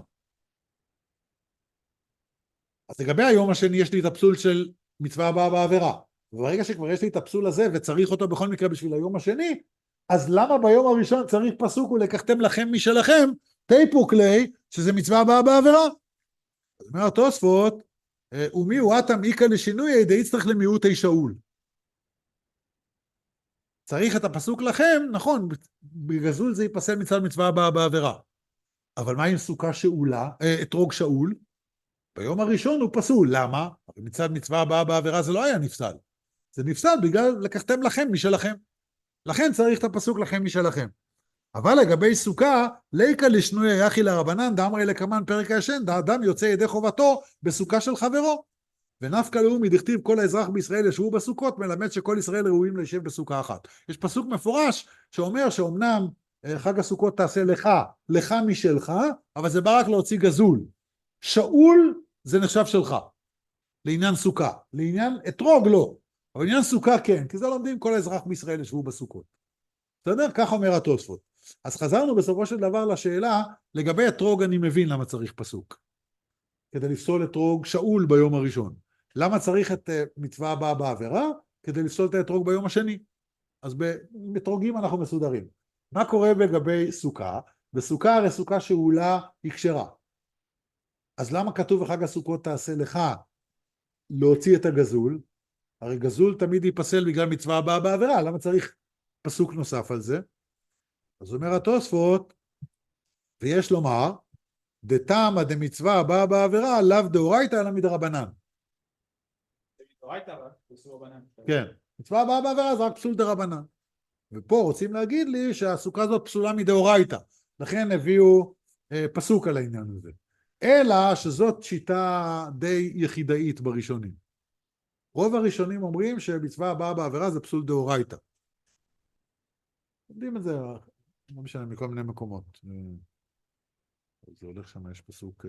אז לגבי היום השני יש לי את הפסול של מצווה הבאה בעבירה. וברגע שכבר יש לי את הפסול הזה וצריך אותו בכל מקרה בשביל היום השני, אז למה ביום הראשון צריך פסוק ולקחתם לכם משלכם, תיפוק לי, שזה מצווה הבאה בעבירה? אז אומר התוספות, ומי הוא אתם איקה לשינוי, די יצטרך למיעוטי שאול. צריך את הפסוק לכם, נכון, בגזול זה ייפסל מצד מצווה הבאה בעבירה. אבל מה עם סוכה שאולה, אתרוג שאול? ביום הראשון הוא פסול, למה? מצד מצווה הבאה בעבירה זה לא היה נפסל. זה נפסל בגלל לקחתם לכם משלכם. לכן צריך את הפסוק לכם משלכם. אבל לגבי סוכה, ליקה לשנוי יחי לרבנן, דאמרי לקמן פרק הישן, האדם יוצא ידי חובתו בסוכה של חברו. ונפקא לאו מדכתיב כל האזרח בישראל ישבו בסוכות, מלמד שכל ישראל ראויים להישב בסוכה אחת. יש פסוק מפורש שאומר שאומנם חג הסוכות תעשה לך, לך משלך, אבל זה בא רק להוציא גזול. שאול זה נחשב שלך, לעניין סוכה. לעניין אתרוג לא, אבל לעניין סוכה כן, כי זה לומדים כל האזרח בישראל ישבו בסוכות. בסדר? כך אומר התוספות. אז חזרנו בסופו של דבר לשאלה, לגבי אתרוג אני מבין למה צריך פסוק. כדי לפסול אתרוג שאול ביום הראשון. למה צריך את מצווה הבאה בעבירה? כדי לפסול את האתרוג ביום השני. אז באתרוגים אנחנו מסודרים. מה קורה לגבי סוכה? בסוכה הרי סוכה שאולה היא כשרה. אז למה כתוב בחג הסוכות תעשה לך להוציא את הגזול? הרי גזול תמיד ייפסל בגלל מצווה הבאה בעבירה. למה צריך פסוק נוסף על זה? אז אומר התוספות, ויש לומר, דתמה דמצווה הבאה בעבירה, לאו דאורייתא אלא מדרבנן. דאורייתא רק, פסול רבנן. כן, מצווה הבאה בעבירה זה רק פסול דרבנן. ופה רוצים להגיד לי שהסוכה הזאת פסולה מדאורייתא, לכן הביאו אה, פסוק על העניין הזה. אלא שזאת שיטה די יחידאית בראשונים. רוב הראשונים אומרים שמצווה הבאה בעבירה זה פסול דאורייתא. יודעים את זה, לא משנה, מכל מיני מקומות. זה הולך שם, יש פסוק,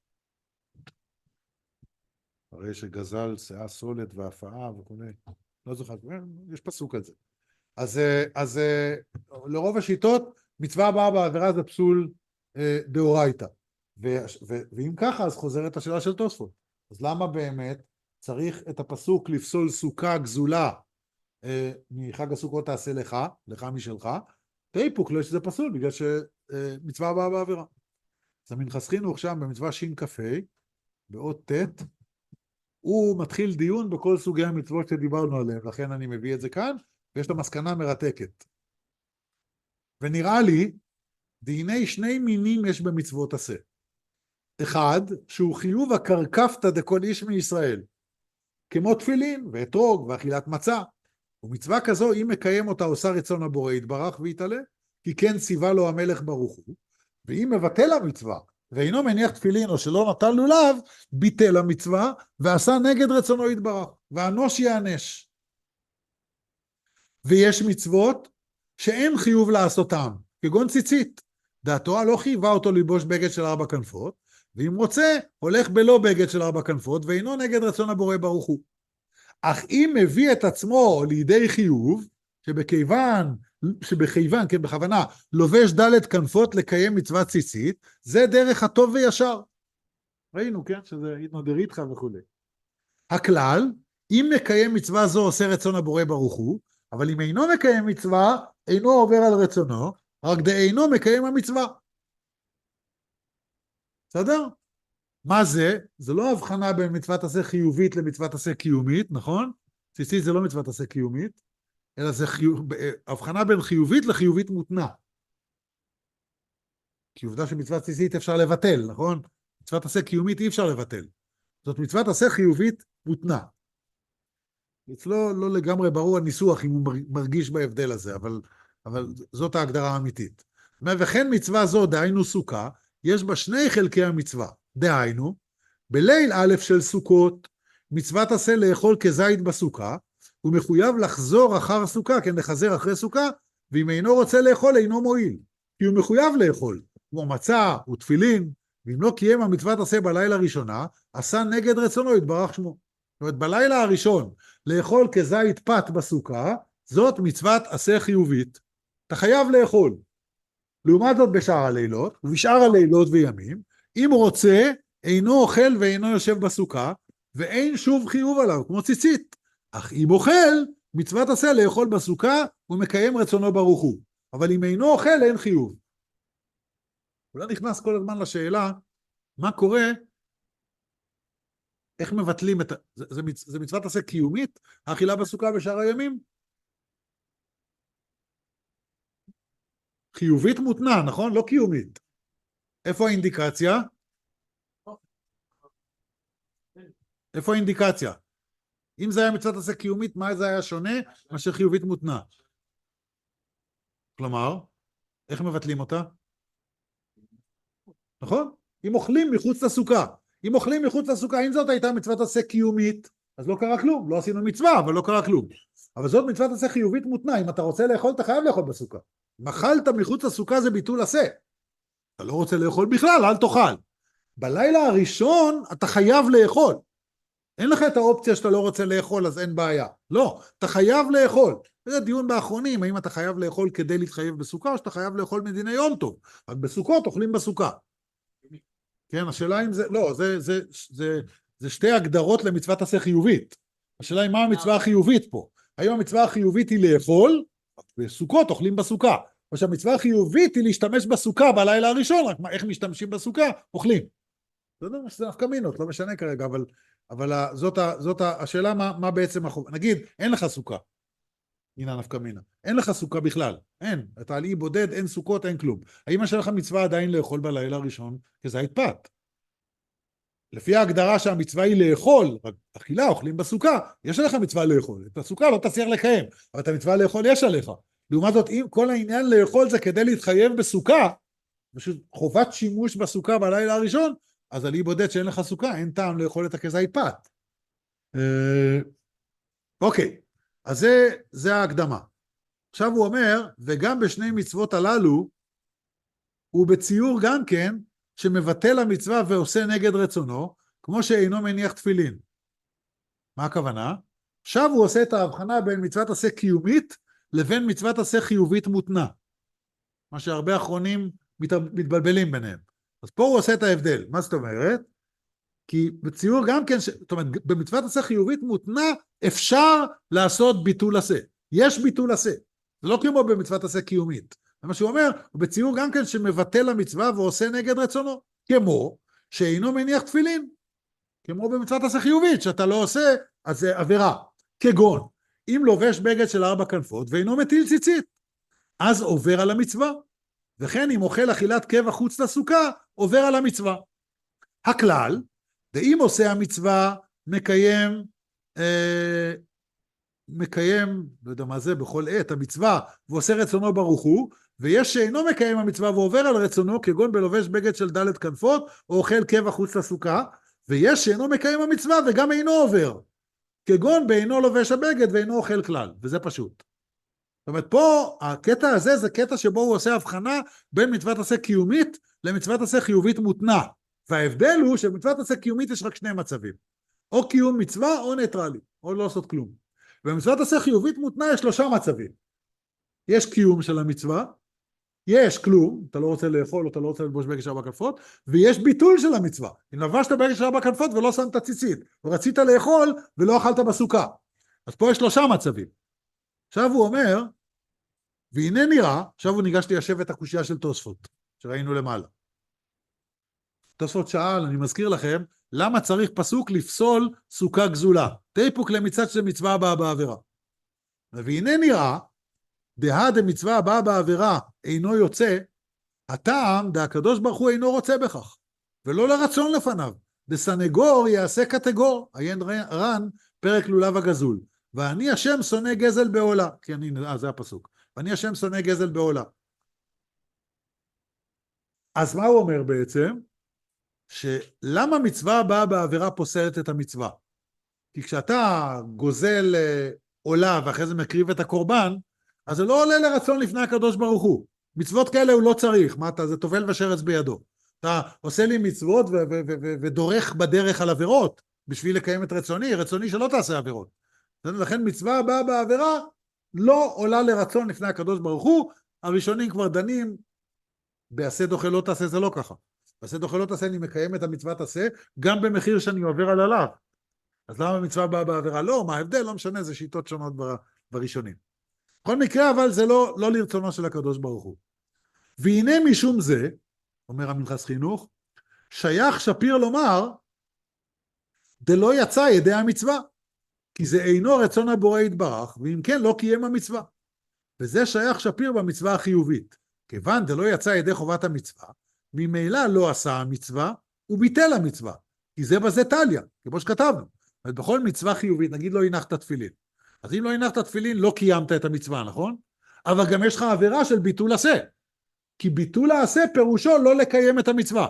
הרי שגזל, שאה סולת והפעה וכו'. לא זוכר, יש פסוק על זה. אז, אז לרוב השיטות, מצווה הבאה בעבירה זה פסול דאורייתא. ואם ככה, אז חוזרת השאלה של תוספות. אז למה באמת צריך את הפסוק לפסול סוכה גזולה מחג הסוכות תעשה לך, לך משלך, תיפוק לא שזה פסול, בגלל שמצווה הבאה בעבירה. אז המנחס חינוך שם במצווה שין כ"ה, באות ט', הוא מתחיל דיון בכל סוגי המצוות שדיברנו עליהם, לכן אני מביא את זה כאן, ויש לה מסקנה מרתקת. ונראה לי, דיני שני מינים יש במצוות עשה. אחד, שהוא חיוב הקרקפתא דכל איש מישראל, כמו תפילין ואתרוג ואכילת מצה. ומצווה כזו, אם מקיים אותה עושה רצון הבורא יתברך ויתעלה, כי כן ציווה לו המלך ברוך הוא, ואם מבטל המצווה, ואינו מניח תפילין או שלא נטל לולב, ביטל המצווה, ועשה נגד רצונו יתברך, והאנוש יענש. ויש מצוות שאין חיוב לעשותם, כגון ציצית. דעתו לא חייבה אותו ללבוש בגד של ארבע כנפות, ואם רוצה, הולך בלא בגד של ארבע כנפות, ואינו נגד רצון הבורא ברוך הוא. אך אם מביא את עצמו לידי חיוב, שבכיוון, שבכיוון, כן, בכוונה, לובש ד' כנפות לקיים מצוות ציצית, זה דרך הטוב וישר. ראינו, כן, שזה התנודר איתך וכו'. הכלל, אם מקיים מצווה זו עושה רצון הבורא ברוך הוא, אבל אם אינו מקיים מצווה, אינו עובר על רצונו, רק דאינו מקיים המצווה. בסדר? מה זה? זה לא הבחנה בין מצוות עשה חיובית למצוות עשה קיומית, נכון? ציצית זה לא מצוות עשה קיומית, אלא זה חיוב... הבחנה בין חיובית לחיובית מותנה. כי עובדה שמצוות ציצית אפשר לבטל, נכון? מצוות עשה קיומית אי אפשר לבטל. זאת מצוות עשה חיובית מותנה. אצלו לא לגמרי ברור הניסוח אם הוא מרגיש בהבדל הזה, אבל, אבל זאת ההגדרה האמיתית. וכן מצווה זו, דהיינו סוכה, יש בה שני חלקי המצווה. דהיינו, בליל א' של סוכות, מצוות עשה לאכול כזית בסוכה, הוא מחויב לחזור אחר סוכה, כן, לחזר אחרי סוכה, ואם אינו רוצה לאכול, אינו מועיל. כי הוא מחויב לאכול, כמו מצה ותפילין, ואם לא קיים המצוות עשה בלילה הראשונה, עשה נגד רצונו, יתברך שמו. זאת אומרת, בלילה הראשון, לאכול כזית פת בסוכה, זאת מצוות עשה חיובית. אתה חייב לאכול. לעומת זאת בשאר הלילות, ובשאר הלילות וימים, אם הוא רוצה, אינו אוכל ואינו יושב בסוכה, ואין שוב חיוב עליו, כמו ציצית. אך אם אוכל, מצוות עשה לאכול בסוכה, הוא מקיים רצונו ברוך הוא. אבל אם אינו אוכל, אין חיוב. הוא לא נכנס כל הזמן לשאלה, מה קורה, איך מבטלים את... זה, זה, מצ... זה מצוות עשה קיומית, האכילה בסוכה בשאר הימים? חיובית מותנה, נכון? לא קיומית. איפה האינדיקציה? איפה האינדיקציה? אם זה היה מצוות עשה קיומית, מה זה היה שונה מאשר חיובית מותנה? כלומר, איך מבטלים אותה? נכון? אם אוכלים מחוץ לסוכה. אם אוכלים מחוץ לסוכה, אם זאת הייתה מצוות עשה קיומית, אז לא קרה כלום. לא עשינו מצווה, אבל לא קרה כלום. אבל זאת מצוות עשה חיובית מותנה. אם אתה רוצה לאכול, אתה חייב לאכול בסוכה. אם אכלת מחוץ לסוכה זה ביטול עשה. אתה לא רוצה לאכול בכלל, אל תאכל. בלילה הראשון אתה חייב לאכול. אין לך את האופציה שאתה לא רוצה לאכול, אז אין בעיה. לא, אתה חייב לאכול. זה דיון באחרונים, האם אתה חייב לאכול כדי להתחייב בסוכה, או שאתה חייב לאכול מדיני יום טוב. רק בסוכות אוכלים בסוכה. כן, השאלה אם זה, לא, זה, זה, זה, זה שתי הגדרות למצוות עשה חיובית. השאלה היא מה המצווה החיובית פה. היום המצווה החיובית היא לאכול, בסוכות אוכלים בסוכה. או שהמצווה החיובית היא להשתמש בסוכה בלילה הראשון, רק איך משתמשים בסוכה, אוכלים. זה לא שזה נפקא מינות, לא משנה כרגע, אבל, אבל זאת, זאת השאלה מה, מה בעצם החובה. נגיד, אין לך סוכה. הנה נפקא מינה. אין לך סוכה בכלל. אין. אתה על אי בודד, אין סוכות, אין כלום. האם יש לך מצווה עדיין לאכול בלילה הראשון כזית פת? לפי ההגדרה שהמצווה היא לאכול, אכילה, אוכלים בסוכה, יש עליך מצווה לאכול. את הסוכה לא תצליח לקיים, אבל את המצווה לאכול יש עליך. לעומת זאת, אם כל העניין לאכול זה כדי להתחייב בסוכה, פשוט חובת שימוש בסוכה בלילה הראשון, אז על אי בודד שאין לך סוכה, אין טעם לאכול את הכזית פת. אוקיי, אז זה, זה ההקדמה. עכשיו הוא אומר, וגם בשני מצוות הללו, הוא בציור גם כן, שמבטל המצווה ועושה נגד רצונו, כמו שאינו מניח תפילין. מה הכוונה? עכשיו הוא עושה את ההבחנה בין מצוות עשה קיומית, לבין מצוות עשה חיובית מותנה. מה שהרבה אחרונים מתבלבלים ביניהם. אז פה הוא עושה את ההבדל. מה זאת אומרת? כי בציור גם כן, זאת אומרת, במצוות עשה חיובית מותנה, אפשר לעשות ביטול עשה. יש ביטול עשה. זה לא כמו במצוות עשה קיומית. זה מה שהוא אומר, הוא בציור גם כן שמבטל המצווה ועושה נגד רצונו. כמו שאינו מניח תפילין. כמו במצוות עשה חיובית, שאתה לא עושה, אז זה עבירה. כגון, אם לובש בגד של ארבע כנפות ואינו מטיל ציצית, אז עובר על המצווה. וכן אם אוכל אכילת קבע חוץ לסוכה, עובר על המצווה. הכלל, ואם עושה המצווה, מקיים, אה, מקיים, לא יודע מה זה, בכל עת המצווה, ועושה רצונו ברוך הוא, ויש שאינו מקיים המצווה ועובר על רצונו, כגון בלובש בגד של ד' כנפות, או אוכל קבע חוץ לסוכה, ויש שאינו מקיים המצווה וגם אינו עובר, כגון באינו לובש הבגד ואינו אוכל כלל, וזה פשוט. זאת אומרת, פה הקטע הזה זה קטע שבו הוא עושה הבחנה בין מצוות עשה קיומית למצוות עשה חיובית מותנה. וההבדל הוא שבמצוות עשה קיומית יש רק שני מצבים. או קיום מצווה או ניטרלי, או לא לעשות כלום. ובמצוות עשה חיובית מותנה יש שלושה מצבים. יש קיום של המצווה, יש כלום, אתה לא רוצה לאכול או אתה לא רוצה ללבוש בגד של ארבע כנפות, ויש ביטול של המצווה. אם לבשת בגד של ארבע כנפות ולא שמת ציצית, או רצית לאכול ולא אכלת בסוכה. אז פה יש שלושה מצבים. עכשיו הוא אומר, והנה נראה, עכשיו הוא ניגש ליישב את הקושייה של תוספות, שראינו למעלה. תוספות שאל, אני מזכיר לכם, למה צריך פסוק לפסול סוכה גזולה? תיפוק למצד של מצווה הבאה בעבירה. והנה נראה, דהה דמצווה הבאה בעבירה אינו יוצא, הטעם דהקדוש ברוך הוא אינו רוצה בכך, ולא לרצון לפניו. דסנגור יעשה קטגור, עיין רן, פרק לולב הגזול. ואני השם שונא גזל בעולה. כן, הנה, אה, זה הפסוק. ואני השם שונא גזל בעולה. אז מה הוא אומר בעצם? שלמה מצווה הבאה בעבירה פוסלת את המצווה? כי כשאתה גוזל אה, עולה ואחרי זה מקריב את הקורבן, אז זה לא עולה לרצון לפני הקדוש ברוך הוא. מצוות כאלה הוא לא צריך. מה אתה? זה טובל ושרץ בידו. אתה עושה לי מצוות ו- ו- ו- ו- ודורך בדרך על עבירות, בשביל לקיים את רצוני, רצוני שלא תעשה עבירות. לכן מצווה הבאה בעבירה לא עולה לרצון לפני הקדוש ברוך הוא. הראשונים כבר דנים, בעשה דוחה לא תעשה, זה לא ככה. בעשה דוחה לא תעשה, אני מקיים את המצווה תעשה, גם במחיר שאני עובר על עליו. אז למה מצווה הבאה בעבירה? לא, מה ההבדל? לא משנה, זה שיטות שונות בראשונים. בכל מקרה, אבל זה לא, לא לרצונו של הקדוש ברוך הוא. והנה משום זה, אומר המנחס חינוך, שייך שפיר לומר, דלא יצא ידי המצווה, כי זה אינו רצון הבורא יתברך, ואם כן לא קיים המצווה. וזה שייך שפיר במצווה החיובית. כיוון דלא יצא ידי חובת המצווה, ממילא לא עשה המצווה, הוא ביטל המצווה. כי זה בזה טליה, כמו שכתבנו. בכל מצווה חיובית, נגיד לא הנחת תפילין. אז אם לא הנחת תפילין, לא קיימת את המצווה, נכון? אבל גם יש לך עבירה של ביטול עשה. כי ביטול העשה פירושו לא לקיים את המצווה.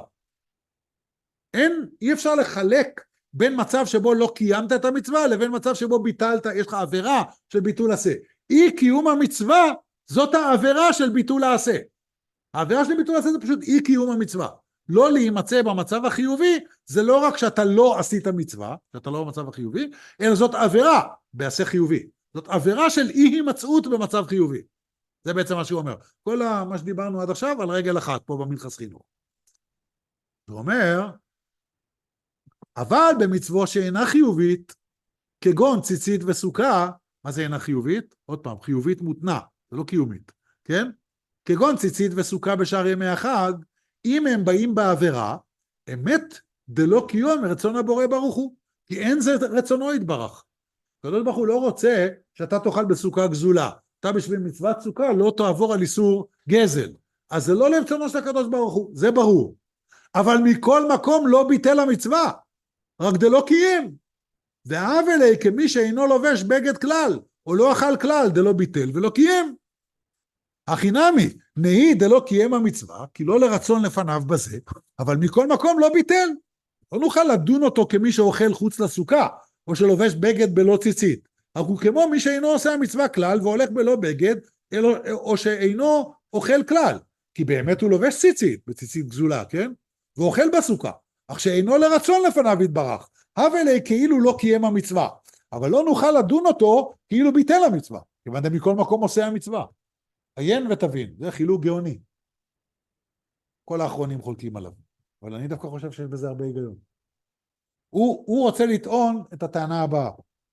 אין, אי אפשר לחלק בין מצב שבו לא קיימת את המצווה, לבין מצב שבו ביטלת, יש לך עבירה של ביטול עשה. אי קיום המצווה, זאת העבירה של ביטול העשה. העבירה של ביטול העשה זה פשוט אי קיום המצווה. לא להימצא במצב החיובי, זה לא רק שאתה לא עשית מצווה, שאתה לא במצב החיובי, אלא זאת עבירה בעשה חיובי. זאת עבירה של אי הימצאות במצב חיובי. זה בעצם מה שהוא אומר. כל מה שדיברנו עד עכשיו על רגל אחת, פה במנחס חינוך. הוא אומר, אבל במצווה שאינה חיובית, כגון ציצית וסוכה, מה זה אינה חיובית? עוד פעם, חיובית מותנה, זה לא קיומית, כן? כגון ציצית וסוכה בשאר ימי החג, אם הם באים בעבירה, אמת דלא קיום מרצון הבורא ברוך הוא, כי אין זה רצונו יתברך. הקדוש ברוך הוא לא רוצה שאתה תאכל בסוכה גזולה. אתה בשביל מצוות סוכה לא תעבור על איסור גזל. אז זה לא לרצונו של הקדוש ברוך הוא, זה ברור. אבל מכל מקום לא ביטל המצווה, רק דלא קיים. והעוול היא כמי שאינו לובש בגד כלל, או לא אכל כלל, דלא ביטל ולא קיים. החינמי, נהי דלא קיים המצווה, כי לא לרצון לפניו בזה, אבל מכל מקום לא ביטל. לא נוכל לדון אותו כמי שאוכל חוץ לסוכה, או שלובש בגד בלא ציצית. אבל הוא כמו מי שאינו עושה המצווה כלל, והולך בלא בגד, אלו, או שאינו אוכל כלל. כי באמת הוא לובש ציצית, בציצית גזולה, כן? ואוכל בסוכה, אך שאינו לרצון לפניו יתברך. הווה כאילו לא קיים המצווה. אבל לא נוכל לדון אותו כאילו ביטל המצווה. כיוון מכל מקום עושה המצווה. עיין ותבין, זה חילוק גאוני. כל האחרונים חולקים עליו. אבל אני דווקא חושב שיש בזה הרבה היגיון. הוא, הוא רוצה לטעון את הטענה הבאה.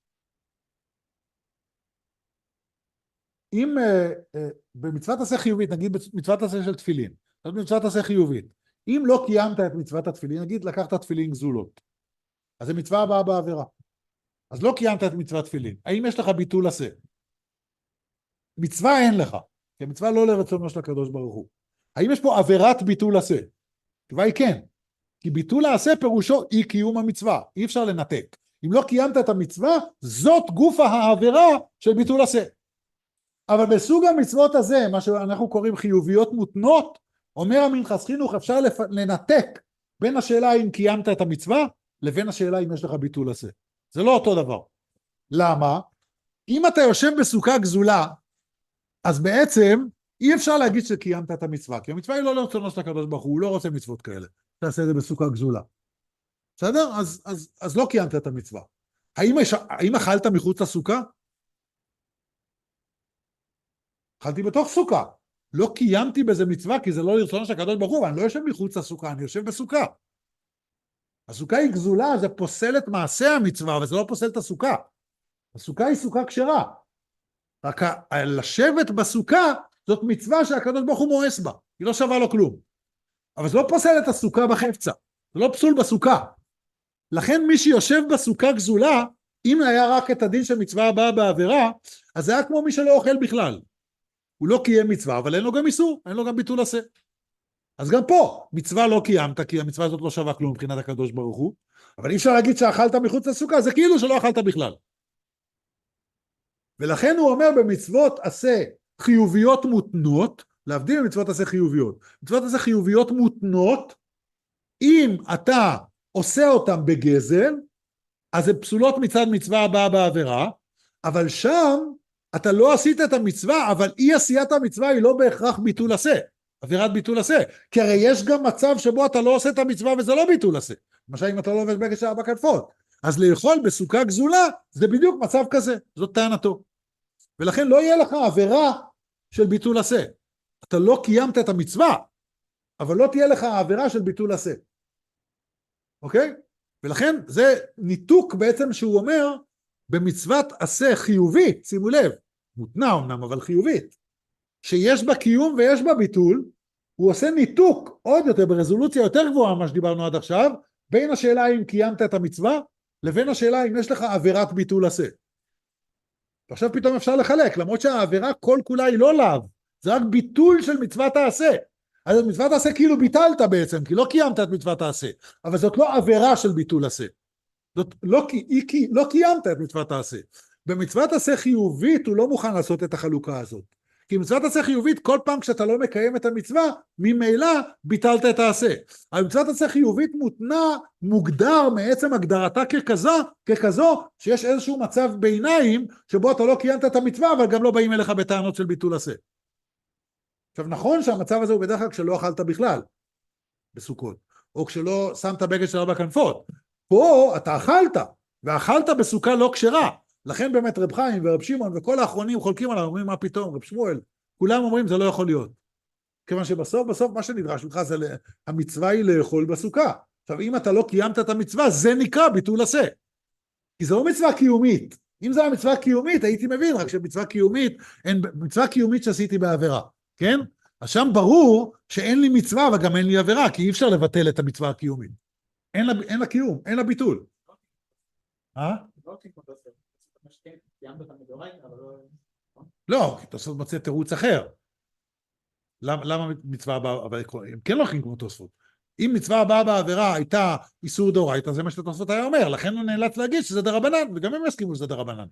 אם uh, uh, במצוות עשה חיובית, נגיד במצוות עשה של תפילין, במצוות עשה חיובית, אם לא קיימת את מצוות התפילין, נגיד לקחת תפילין גזולות, אז זה מצווה הבאה בעבירה. אז לא קיימת את מצוות תפילין. האם יש לך ביטול עשה? מצווה אין לך, כי המצווה לא לרצונו של הקדוש ברוך הוא. האם יש פה עבירת ביטול עשה? התשובה היא כן. כי ביטול העשה פירושו אי קיום המצווה. אי אפשר לנתק. אם לא קיימת את המצווה, זאת גוף העבירה של ביטול עשה. אבל בסוג המצוות הזה, מה שאנחנו קוראים חיוביות מותנות, אומר המנחס חינוך, אפשר לפ... לנתק בין השאלה אם קיימת את המצווה, לבין השאלה אם יש לך ביטול עשה. זה לא אותו דבר. למה? אם אתה יושב בסוכה גזולה, אז בעצם אי אפשר להגיד שקיימת את המצווה, כי המצווה היא לא לרצונו של הקדוש ברוך הוא, הוא לא רוצה מצוות כאלה. תעשה את זה בסוכה גזולה. בסדר? אז, אז, אז לא קיימת את המצווה. האם, יש, האם אכלת מחוץ לסוכה? אכלתי בתוך סוכה. לא קיימתי בזה מצווה, כי זה לא לרצון של הקדוש ברוך הוא, אני לא יושב מחוץ לסוכה, אני יושב בסוכה. הסוכה היא גזולה, זה פוסל את מעשה המצווה, אבל זה לא פוסל את הסוכה. הסוכה היא סוכה כשרה. רק לשבת בסוכה, זאת מצווה שהקדוש ברוך הוא מואס בה. היא לא שווה לו כלום. אבל זה לא פוסל את הסוכה בחפצה. זה לא פסול בסוכה. לכן מי שיושב בסוכה גזולה, אם היה רק את הדין של מצווה הבאה בעבירה, אז זה היה כמו מי שלא אוכל בכלל. הוא לא קיים מצווה, אבל אין לו גם איסור, אין לו גם ביטול עשה. אז גם פה, מצווה לא קיימת, כי המצווה הזאת לא שווה כלום מבחינת הקדוש ברוך הוא, אבל אי אפשר להגיד שאכלת מחוץ לסוכה, זה כאילו שלא אכלת בכלל. ולכן הוא אומר במצוות עשה חיוביות מותנות, להבדיל במצוות עשה חיוביות. מצוות עשה חיוביות מותנות, אם אתה עושה אותם בגזל, אז זה פסולות מצד מצווה הבאה בעבירה, אבל שם אתה לא עשית את המצווה, אבל אי עשיית המצווה היא לא בהכרח ביטול עשה, עבירת ביטול עשה, כי הרי יש גם מצב שבו אתה לא עושה את המצווה וזה לא ביטול עשה, למשל אם אתה לא לובש בגד של ארבע כנפות, אז לאכול בסוכה גזולה זה בדיוק מצב כזה, זאת טענתו, ולכן לא יהיה לך עבירה של ביטול עשה, אתה לא קיימת את המצווה, אבל לא תהיה לך עבירה של ביטול עשה, אוקיי? ולכן זה ניתוק בעצם שהוא אומר, במצוות עשה חיובית, שימו לב, מותנה אמנם, אבל חיובית, שיש בה קיום ויש בה ביטול, הוא עושה ניתוק עוד יותר, ברזולוציה יותר גבוהה מה שדיברנו עד עכשיו, בין השאלה אם קיימת את המצווה, לבין השאלה אם יש לך עבירת ביטול עשה. ועכשיו פתאום אפשר לחלק, למרות שהעבירה כל כולה היא לא לאו, זה רק ביטול של מצוות העשה. אז מצוות העשה כאילו ביטלת בעצם, כי לא קיימת את מצוות העשה, אבל זאת לא עבירה של ביטול עשה. זאת לא, היא, לא קיימת את מצוות העשה. במצוות עשה חיובית הוא לא מוכן לעשות את החלוקה הזאת. כי מצוות עשה חיובית, כל פעם כשאתה לא מקיים את המצווה, ממילא ביטלת את העשה. אבל מצוות עשה חיובית מותנה, מוגדר מעצם הגדרתה ככזו, ככזו שיש איזשהו מצב ביניים, שבו אתה לא קיימת את המצווה, אבל גם לא באים אליך בטענות של ביטול עשה. עכשיו נכון שהמצב הזה הוא בדרך כלל כשלא אכלת בכלל, בסוכות, או כשלא שמת בגד של ארבע כנפות. פה אתה אכלת, ואכלת בסוכה לא כשרה, לכן באמת רב חיים ורב שמעון וכל האחרונים חולקים עליו, אומרים מה פתאום, רב שמואל, כולם אומרים זה לא יכול להיות, כיוון שבסוף בסוף מה שנדרש ממך זה, המצווה היא לאכול בסוכה, עכשיו אם אתה לא קיימת את המצווה, זה נקרא ביטול עשה, כי זה לא מצווה קיומית, אם זה המצווה קיומית הייתי מבין, רק שמצווה קיומית, אין מצווה קיומית שעשיתי בעבירה, כן? אז שם ברור שאין לי מצווה וגם אין לי עבירה, כי אי אפשר לבטל את המצווה הקיומית, אין לה, אין לה קיום, אין לה ביטול. אה? לא, כי תוספות מוצא תירוץ אחר. למה, למה מצווה הבאה, אבל הם כן לא הולכים כמו תוספות. אם מצווה הבאה בעבירה הייתה איסור דאורייתא, זה מה שתוספות היה אומר, לכן הוא נאלץ להגיד שזה דרבנן, וגם הם יסכימו שזה דרבנן.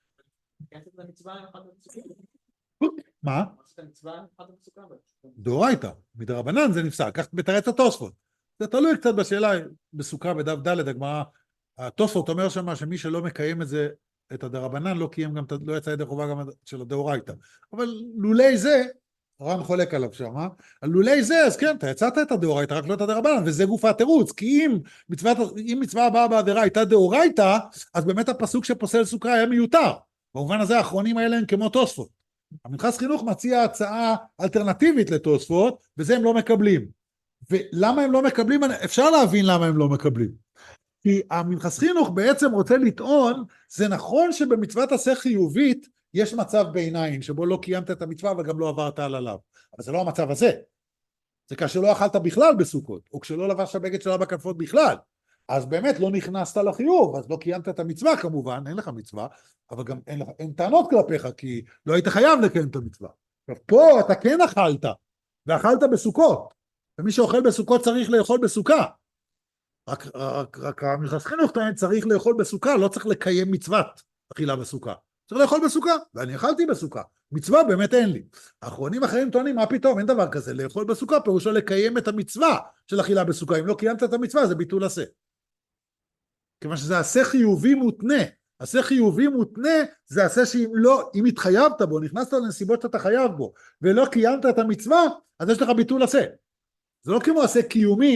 מה? דאורייתא, מדרבנן זה נפסק, כך בתרץ התוספות. זה תלוי קצת בשאלה, בסוכה בדף ד' הגמרא, התוספות אומר שמה שמי שלא מקיים את זה, את הדרבנן, לא קיים גם, לא יצא ידי חובה גם של הדאורייתא. אבל לולי זה, הר"ן חולק עליו שם, על לולי זה, אז כן, אתה יצאת את הדאורייתא, רק לא את הדרבנן, וזה גוף התירוץ, כי אם מצווה, אם מצווה הבאה בעבירה הייתה דאורייתא, אז באמת הפסוק שפוסל סוכה היה מיותר. במובן הזה האחרונים האלה הם כמו תוספות. המנחס חינוך מציע הצעה אלטרנטיבית לתוספות, וזה הם לא מקבלים. ולמה הם לא מקבלים? אפשר להבין למה הם לא מקבלים. כי המנחס חינוך בעצם רוצה לטעון, זה נכון שבמצוות עשה חיובית, יש מצב ביניים, שבו לא קיימת את המצווה, וגם לא עברת על עליו. אבל זה לא המצב הזה. זה כאשר לא אכלת בכלל בסוכות, או כשלא לבשת בגד של ארבע כנפות בכלל. אז באמת לא נכנסת לחיוב, אז לא קיימת את המצווה כמובן, אין לך מצווה, אבל גם אין, לך, אין טענות כלפיך, כי לא היית חייב לקיים את המצווה. פה אתה כן אכלת, ואכלת בסוכות, ומי שאוכל בסוכות צריך לאכול בסוכה. רק, רק, רק המנחס חינוך צריך לאכול בסוכה, לא צריך לקיים מצוות אכילה בסוכה. צריך לאכול בסוכה, ואני אכלתי בסוכה. מצווה באמת אין לי. האחרונים אחרים טוענים, מה פתאום, אין דבר כזה, לאכול בסוכה, פירושו לקיים את המצווה של אכילה בסוכה. אם לא קיימת את המצווה, זה ביטול עשה. כיוון שזה עשה חיובי מותנה. עשה חיובי מותנה, זה עשה שאם לא, אם התחייבת בו, נכנסת לנסיבות שאתה חייב בו, ולא קיימת את המצווה, אז יש לך ביטול עשה. זה לא כמו עשה קיומי,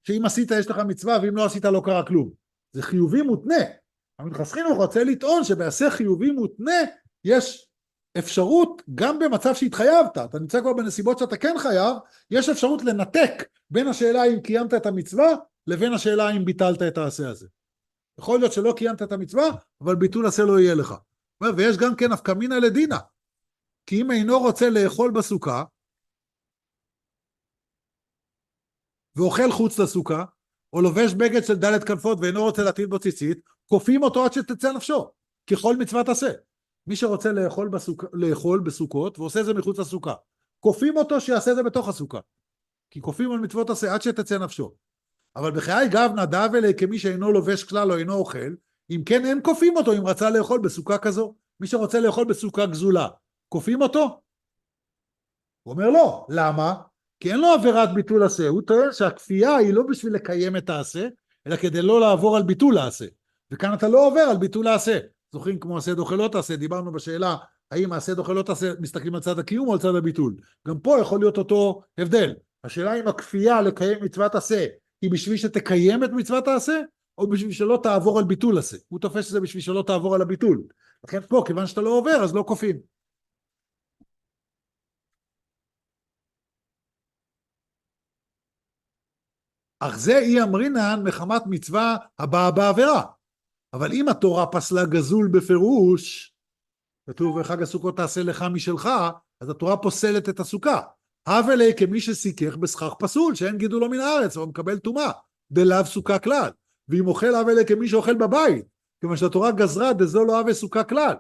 שאם עשית יש לך מצווה, ואם לא עשית לא קרה כלום. זה חיובי מותנה. המדרש חינוך רוצה לטעון שבעשה חיובי מותנה, יש אפשרות, גם במצב שהתחייבת, אתה נמצא כבר בנסיבות שאתה כן חייב, יש אפשרות לנתק בין השאלה אם קיימת את המצווה, לבין השאלה אם ביטלת את העשה הזה. יכול להיות שלא קיימת את המצווה, אבל ביטול עשה לא יהיה לך. ויש גם כן נפקא מינה לדינה, כי אם אינו רוצה לאכול בסוכה, ואוכל חוץ לסוכה, או לובש בגד של דלת כנפות ואינו רוצה להטיל בו ציצית, כופים אותו עד שתצא נפשו, ככל מצוות עשה. מי שרוצה לאכול, בסוכ... לאכול בסוכות, ועושה זה מחוץ לסוכה, כופים אותו שיעשה זה בתוך הסוכה, כי כופים על מצוות עשה עד שתצא נפשו. אבל בחיי גב נדב אלי כמי שאינו לובש כלל או אינו אוכל, אם כן אין כופים אותו אם רצה לאכול בסוכה כזו. מי שרוצה לאכול בסוכה גזולה, כופים אותו? הוא אומר לא. למה? כי אין לו עבירת ביטול עשה. הוא טוען שהכפייה היא לא בשביל לקיים את העשה, אלא כדי לא לעבור על ביטול העשה. וכאן אתה לא עובר על ביטול העשה. זוכרים כמו עשה דוחה לא תעשה, דיברנו בשאלה האם העשה דוחה לא תעשה מסתכלים על צד הקיום או על צד הביטול. גם פה יכול להיות אותו הבדל. השאלה אם הכפייה לקיים מצוות עשה היא בשביל שתקיים את מצוות העשה, או בשביל שלא תעבור על ביטול עשה. הוא תופס שזה בשביל שלא תעבור על הביטול. לכן פה, כיוון שאתה לא עובר, אז לא כופים. אך זה אי אמרינן מחמת מצווה הבאה בעבירה. אבל אם התורה פסלה גזול בפירוש, כתוב בחג הסוכות תעשה לך משלך, אז התורה פוסלת את הסוכה. הווה ליה כמי שסיכך בסכך פסול, שאין גידולו מן הארץ, או מקבל טומאה, דלאו סוכה כלל. ואם אוכל הווה ליה כמי שאוכל בבית, כיוון שהתורה גזרה דזו לא הווה סוכה כלל.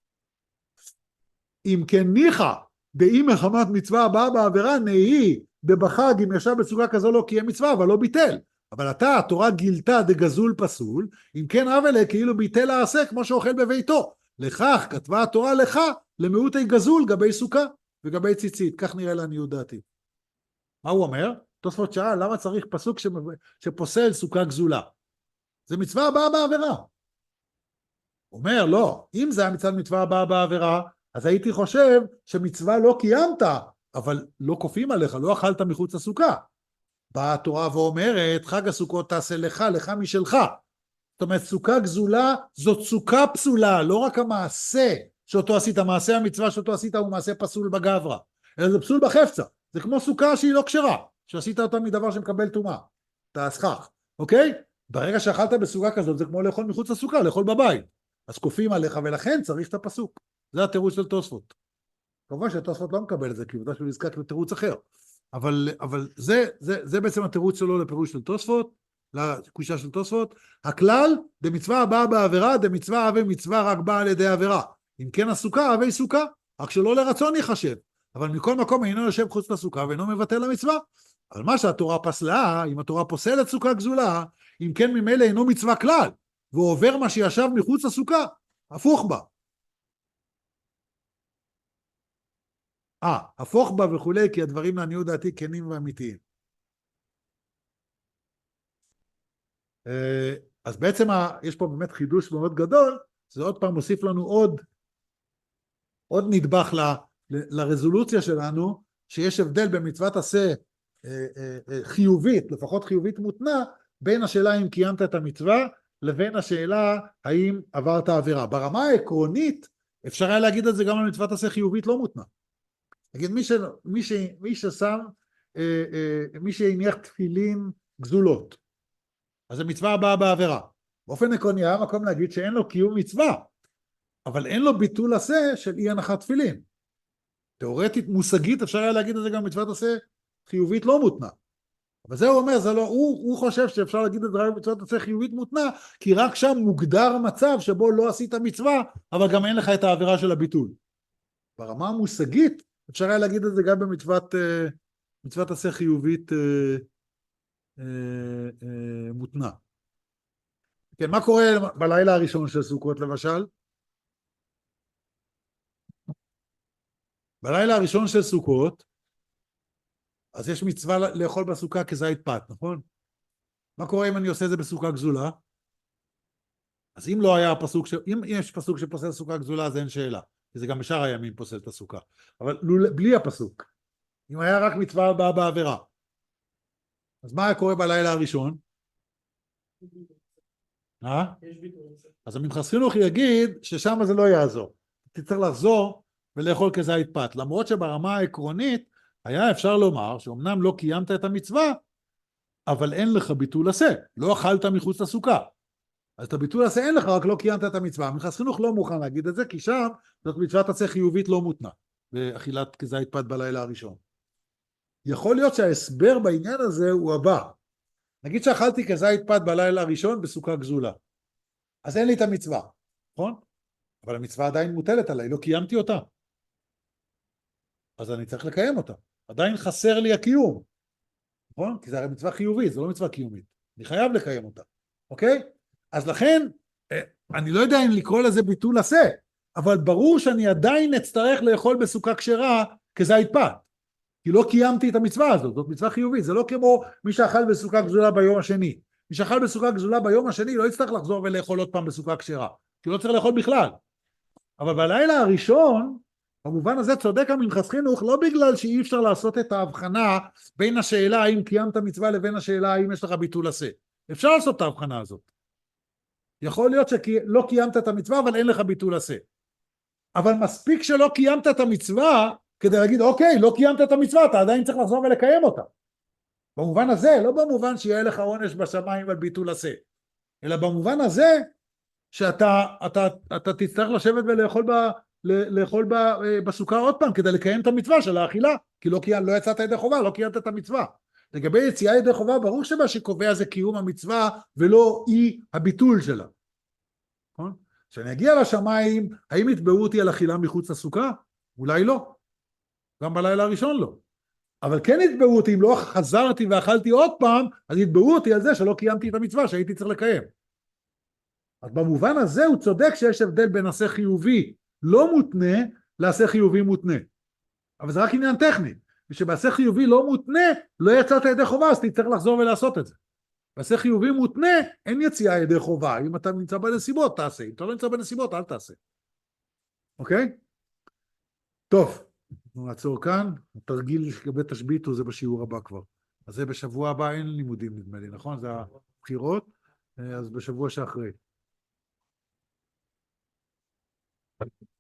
אם כן ניחא, דאי מחמת מצווה הבאה בעבירה, נהי בבחג אם ישב בסוכה כזו לא קיים מצווה, אבל לא ביטל. אבל אתה, התורה גילתה דגזול פסול, אם כן הווה ליה כאילו ביטל העשה כמו שאוכל בביתו. לכך כתבה התורה לך למיעוטי גזול גבי סוכה וגבי ציצית. כך נראה לעניות דעתי. מה הוא אומר? תוספות שאל, למה צריך פסוק שפוסל סוכה גזולה? זה מצווה הבאה בעבירה. אומר, לא, אם זה היה מצד מצווה הבאה בעבירה, אז הייתי חושב שמצווה לא קיימת, אבל לא כופים עליך, לא אכלת מחוץ לסוכה. באה התורה ואומרת, חג הסוכות תעשה לך, לך משלך. זאת אומרת, סוכה גזולה זאת סוכה פסולה, לא רק המעשה שאותו עשית, מעשה המצווה שאותו עשית הוא מעשה פסול בגברא, אלא זה פסול בחפצה. זה כמו סוכה שהיא לא כשרה, שעשית אותה מדבר שמקבל טומאה, אתה הסכך, אוקיי? ברגע שאכלת בסוכה כזאת, זה כמו לאכול מחוץ לסוכה, לאכול בבית. אז כופים עליך, ולכן צריך את הפסוק. זה התירוץ של תוספות. כמובן שהתוספות לא מקבל את זה, כי הוא יודע שהוא נזקק לתירוץ אחר. אבל, אבל זה, זה, זה בעצם התירוץ שלו לפירוש של תוספות, לקושה של תוספות. הכלל, דמצווה הבאה בעבירה, דמצווה הווה מצווה רק באה על ידי עבירה. אם כן הסוכה, הווה סוכה, רק שלא לרצון יחשב. אבל מכל מקום אינו יושב חוץ לסוכה ואינו מבטל למצווה. על מה שהתורה פסלה, אם התורה פוסלת סוכה גזולה, אם כן ממילא אינו מצווה כלל, והוא עובר מה שישב מחוץ לסוכה, הפוך בה. אה, הפוך בה וכולי, כי הדברים לעניות דעתי כנים ואמיתיים. אז בעצם יש פה באמת חידוש מאוד גדול, זה עוד פעם מוסיף לנו עוד, עוד נדבך ל, ל, לרזולוציה שלנו, שיש הבדל במצוות עשה חיובית, לפחות חיובית מותנה, בין השאלה אם קיימת את המצווה, לבין השאלה האם עברת עבירה. ברמה העקרונית, אפשר היה להגיד את זה גם על מצוות עשה חיובית לא מותנה. נגיד, מי, ש, מי, ש, מי ששם, אה, אה, מי שהניח תפילין גזולות, אז זה מצווה הבאה בעבירה. באופן עקרוני, היה מקום להגיד שאין לו קיום מצווה, אבל אין לו ביטול עשה של אי הנחת תפילין. תיאורטית, מושגית, אפשר היה להגיד את זה גם מצוות עשה חיובית לא מותנה. אבל זה הוא אומר, זה לא, הוא, הוא חושב שאפשר להגיד את זה רק מצוות עשה חיובית מותנה, כי רק שם מוגדר מצב שבו לא עשית מצווה, אבל גם אין לך את העבירה של הביטול. ברמה המושגית, אפשר היה להגיד את זה גם במצוות מצוות עשה חיובית אה, אה, אה, מותנה. כן, מה קורה בלילה הראשון של סוכות למשל? בלילה הראשון של סוכות, אז יש מצווה לאכול בסוכה כזית פת, נכון? מה קורה אם אני עושה את זה בסוכה גזולה? אז אם לא היה פסוק, ש... אם יש פסוק שפוסל סוכה גזולה, אז אין שאלה. כי זה גם בשאר הימים פוסל את הסוכה. אבל בלי הפסוק. אם היה רק מצווה הבאה בעבירה. אז מה היה קורה בלילה הראשון? אה? יש ביטוי. אז המנחס חינוך יגיד ששם זה לא יעזור. תצטרך לחזור ולאכול כזית פת. למרות שברמה העקרונית היה אפשר לומר שאומנם לא קיימת את המצווה, אבל אין לך ביטול עשה. לא אכלת מחוץ לסוכה. אז את הביטול עשה אין לך, רק לא קיימת את המצווה. המנחס חינוך לא מוכן להגיד את זה, כי שם זאת מצוות עשה חיובית לא מותנה, באכילת כזית פת בלילה הראשון. יכול להיות שההסבר בעניין הזה הוא הבא. נגיד שאכלתי כזית פת בלילה הראשון בסוכה גזולה. אז אין לי את המצווה, נכון? אבל המצווה עדיין מוטלת עליי, לא קיימתי אותה. אז אני צריך לקיים אותה. עדיין חסר לי הקיום, נכון? כי זה הרי מצווה חיובית, זה לא מצווה קיומית. אני חייב לקיים אותה, אוקיי? אז לכן, אני לא יודע אם לקרוא לזה ביטול עשה, אבל ברור שאני עדיין אצטרך לאכול בסוכה כשרה כזית פת. כי לא קיימתי את המצווה הזאת, זאת מצווה חיובית, זה לא כמו מי שאכל בסוכה גזולה ביום השני. מי שאכל בסוכה גזולה ביום השני לא יצטרך לחזור ולאכול עוד פעם בסוכה כשרה, כי לא צריך לאכול בכלל. אבל בלילה הראשון, במובן הזה צודק המנחס חינוך, לא בגלל שאי אפשר לעשות את ההבחנה בין השאלה האם קיימת מצווה לבין השאלה האם יש לך ביטול עשה. אפשר לעשות את ההבחנה הזאת. יכול להיות שלא קיימת את המצווה, אבל אין לך ביטול עשה. אבל מספיק שלא קיימת את המצווה, כדי להגיד, אוקיי, לא קיימת את המצווה, אתה עדיין צריך לחזור ולקיים אותה. במובן הזה, לא במובן שיהיה לך עונש בשמיים על ביטול עשה, אלא במובן הזה, שאתה אתה, אתה תצטרך לשבת ולאכול ב, לאכול ב, בסוכה עוד פעם, כדי לקיים את המצווה של האכילה, כי לא, לא יצאת ידי חובה, לא קיימת את המצווה. לגבי יציאה ידי חובה, ברור שמה שקובע זה קיום המצווה, ולא אי הביטול שלה. נכון? כשאני אגיע לשמיים, האם יתבעו אותי על אכילה מחוץ לסוכה? אולי לא. גם בלילה הראשון לא. אבל כן יתבעו אותי, אם לא חזרתי ואכלתי עוד פעם, אז יתבעו אותי על זה שלא קיימתי את המצווה שהייתי צריך לקיים. אז במובן הזה הוא צודק שיש הבדל בין עשה חיובי לא מותנה לעשה חיובי מותנה. אבל זה רק עניין טכני. ושבעשה חיובי לא מותנה, לא יצאת ידי חובה, אז תצטרך לחזור ולעשות את זה. בעשה חיובי מותנה, אין יציאה ידי חובה. אם אתה נמצא בנסיבות, תעשה. אם אתה לא נמצא בנסיבות, אל תעשה. אוקיי? טוב. נעצור כאן, התרגיל לגבי תשביטו זה בשיעור הבא כבר. אז זה בשבוע הבא אין לימודים נדמה לי, נכון? זה הבחירות, אז בשבוע שאחרי.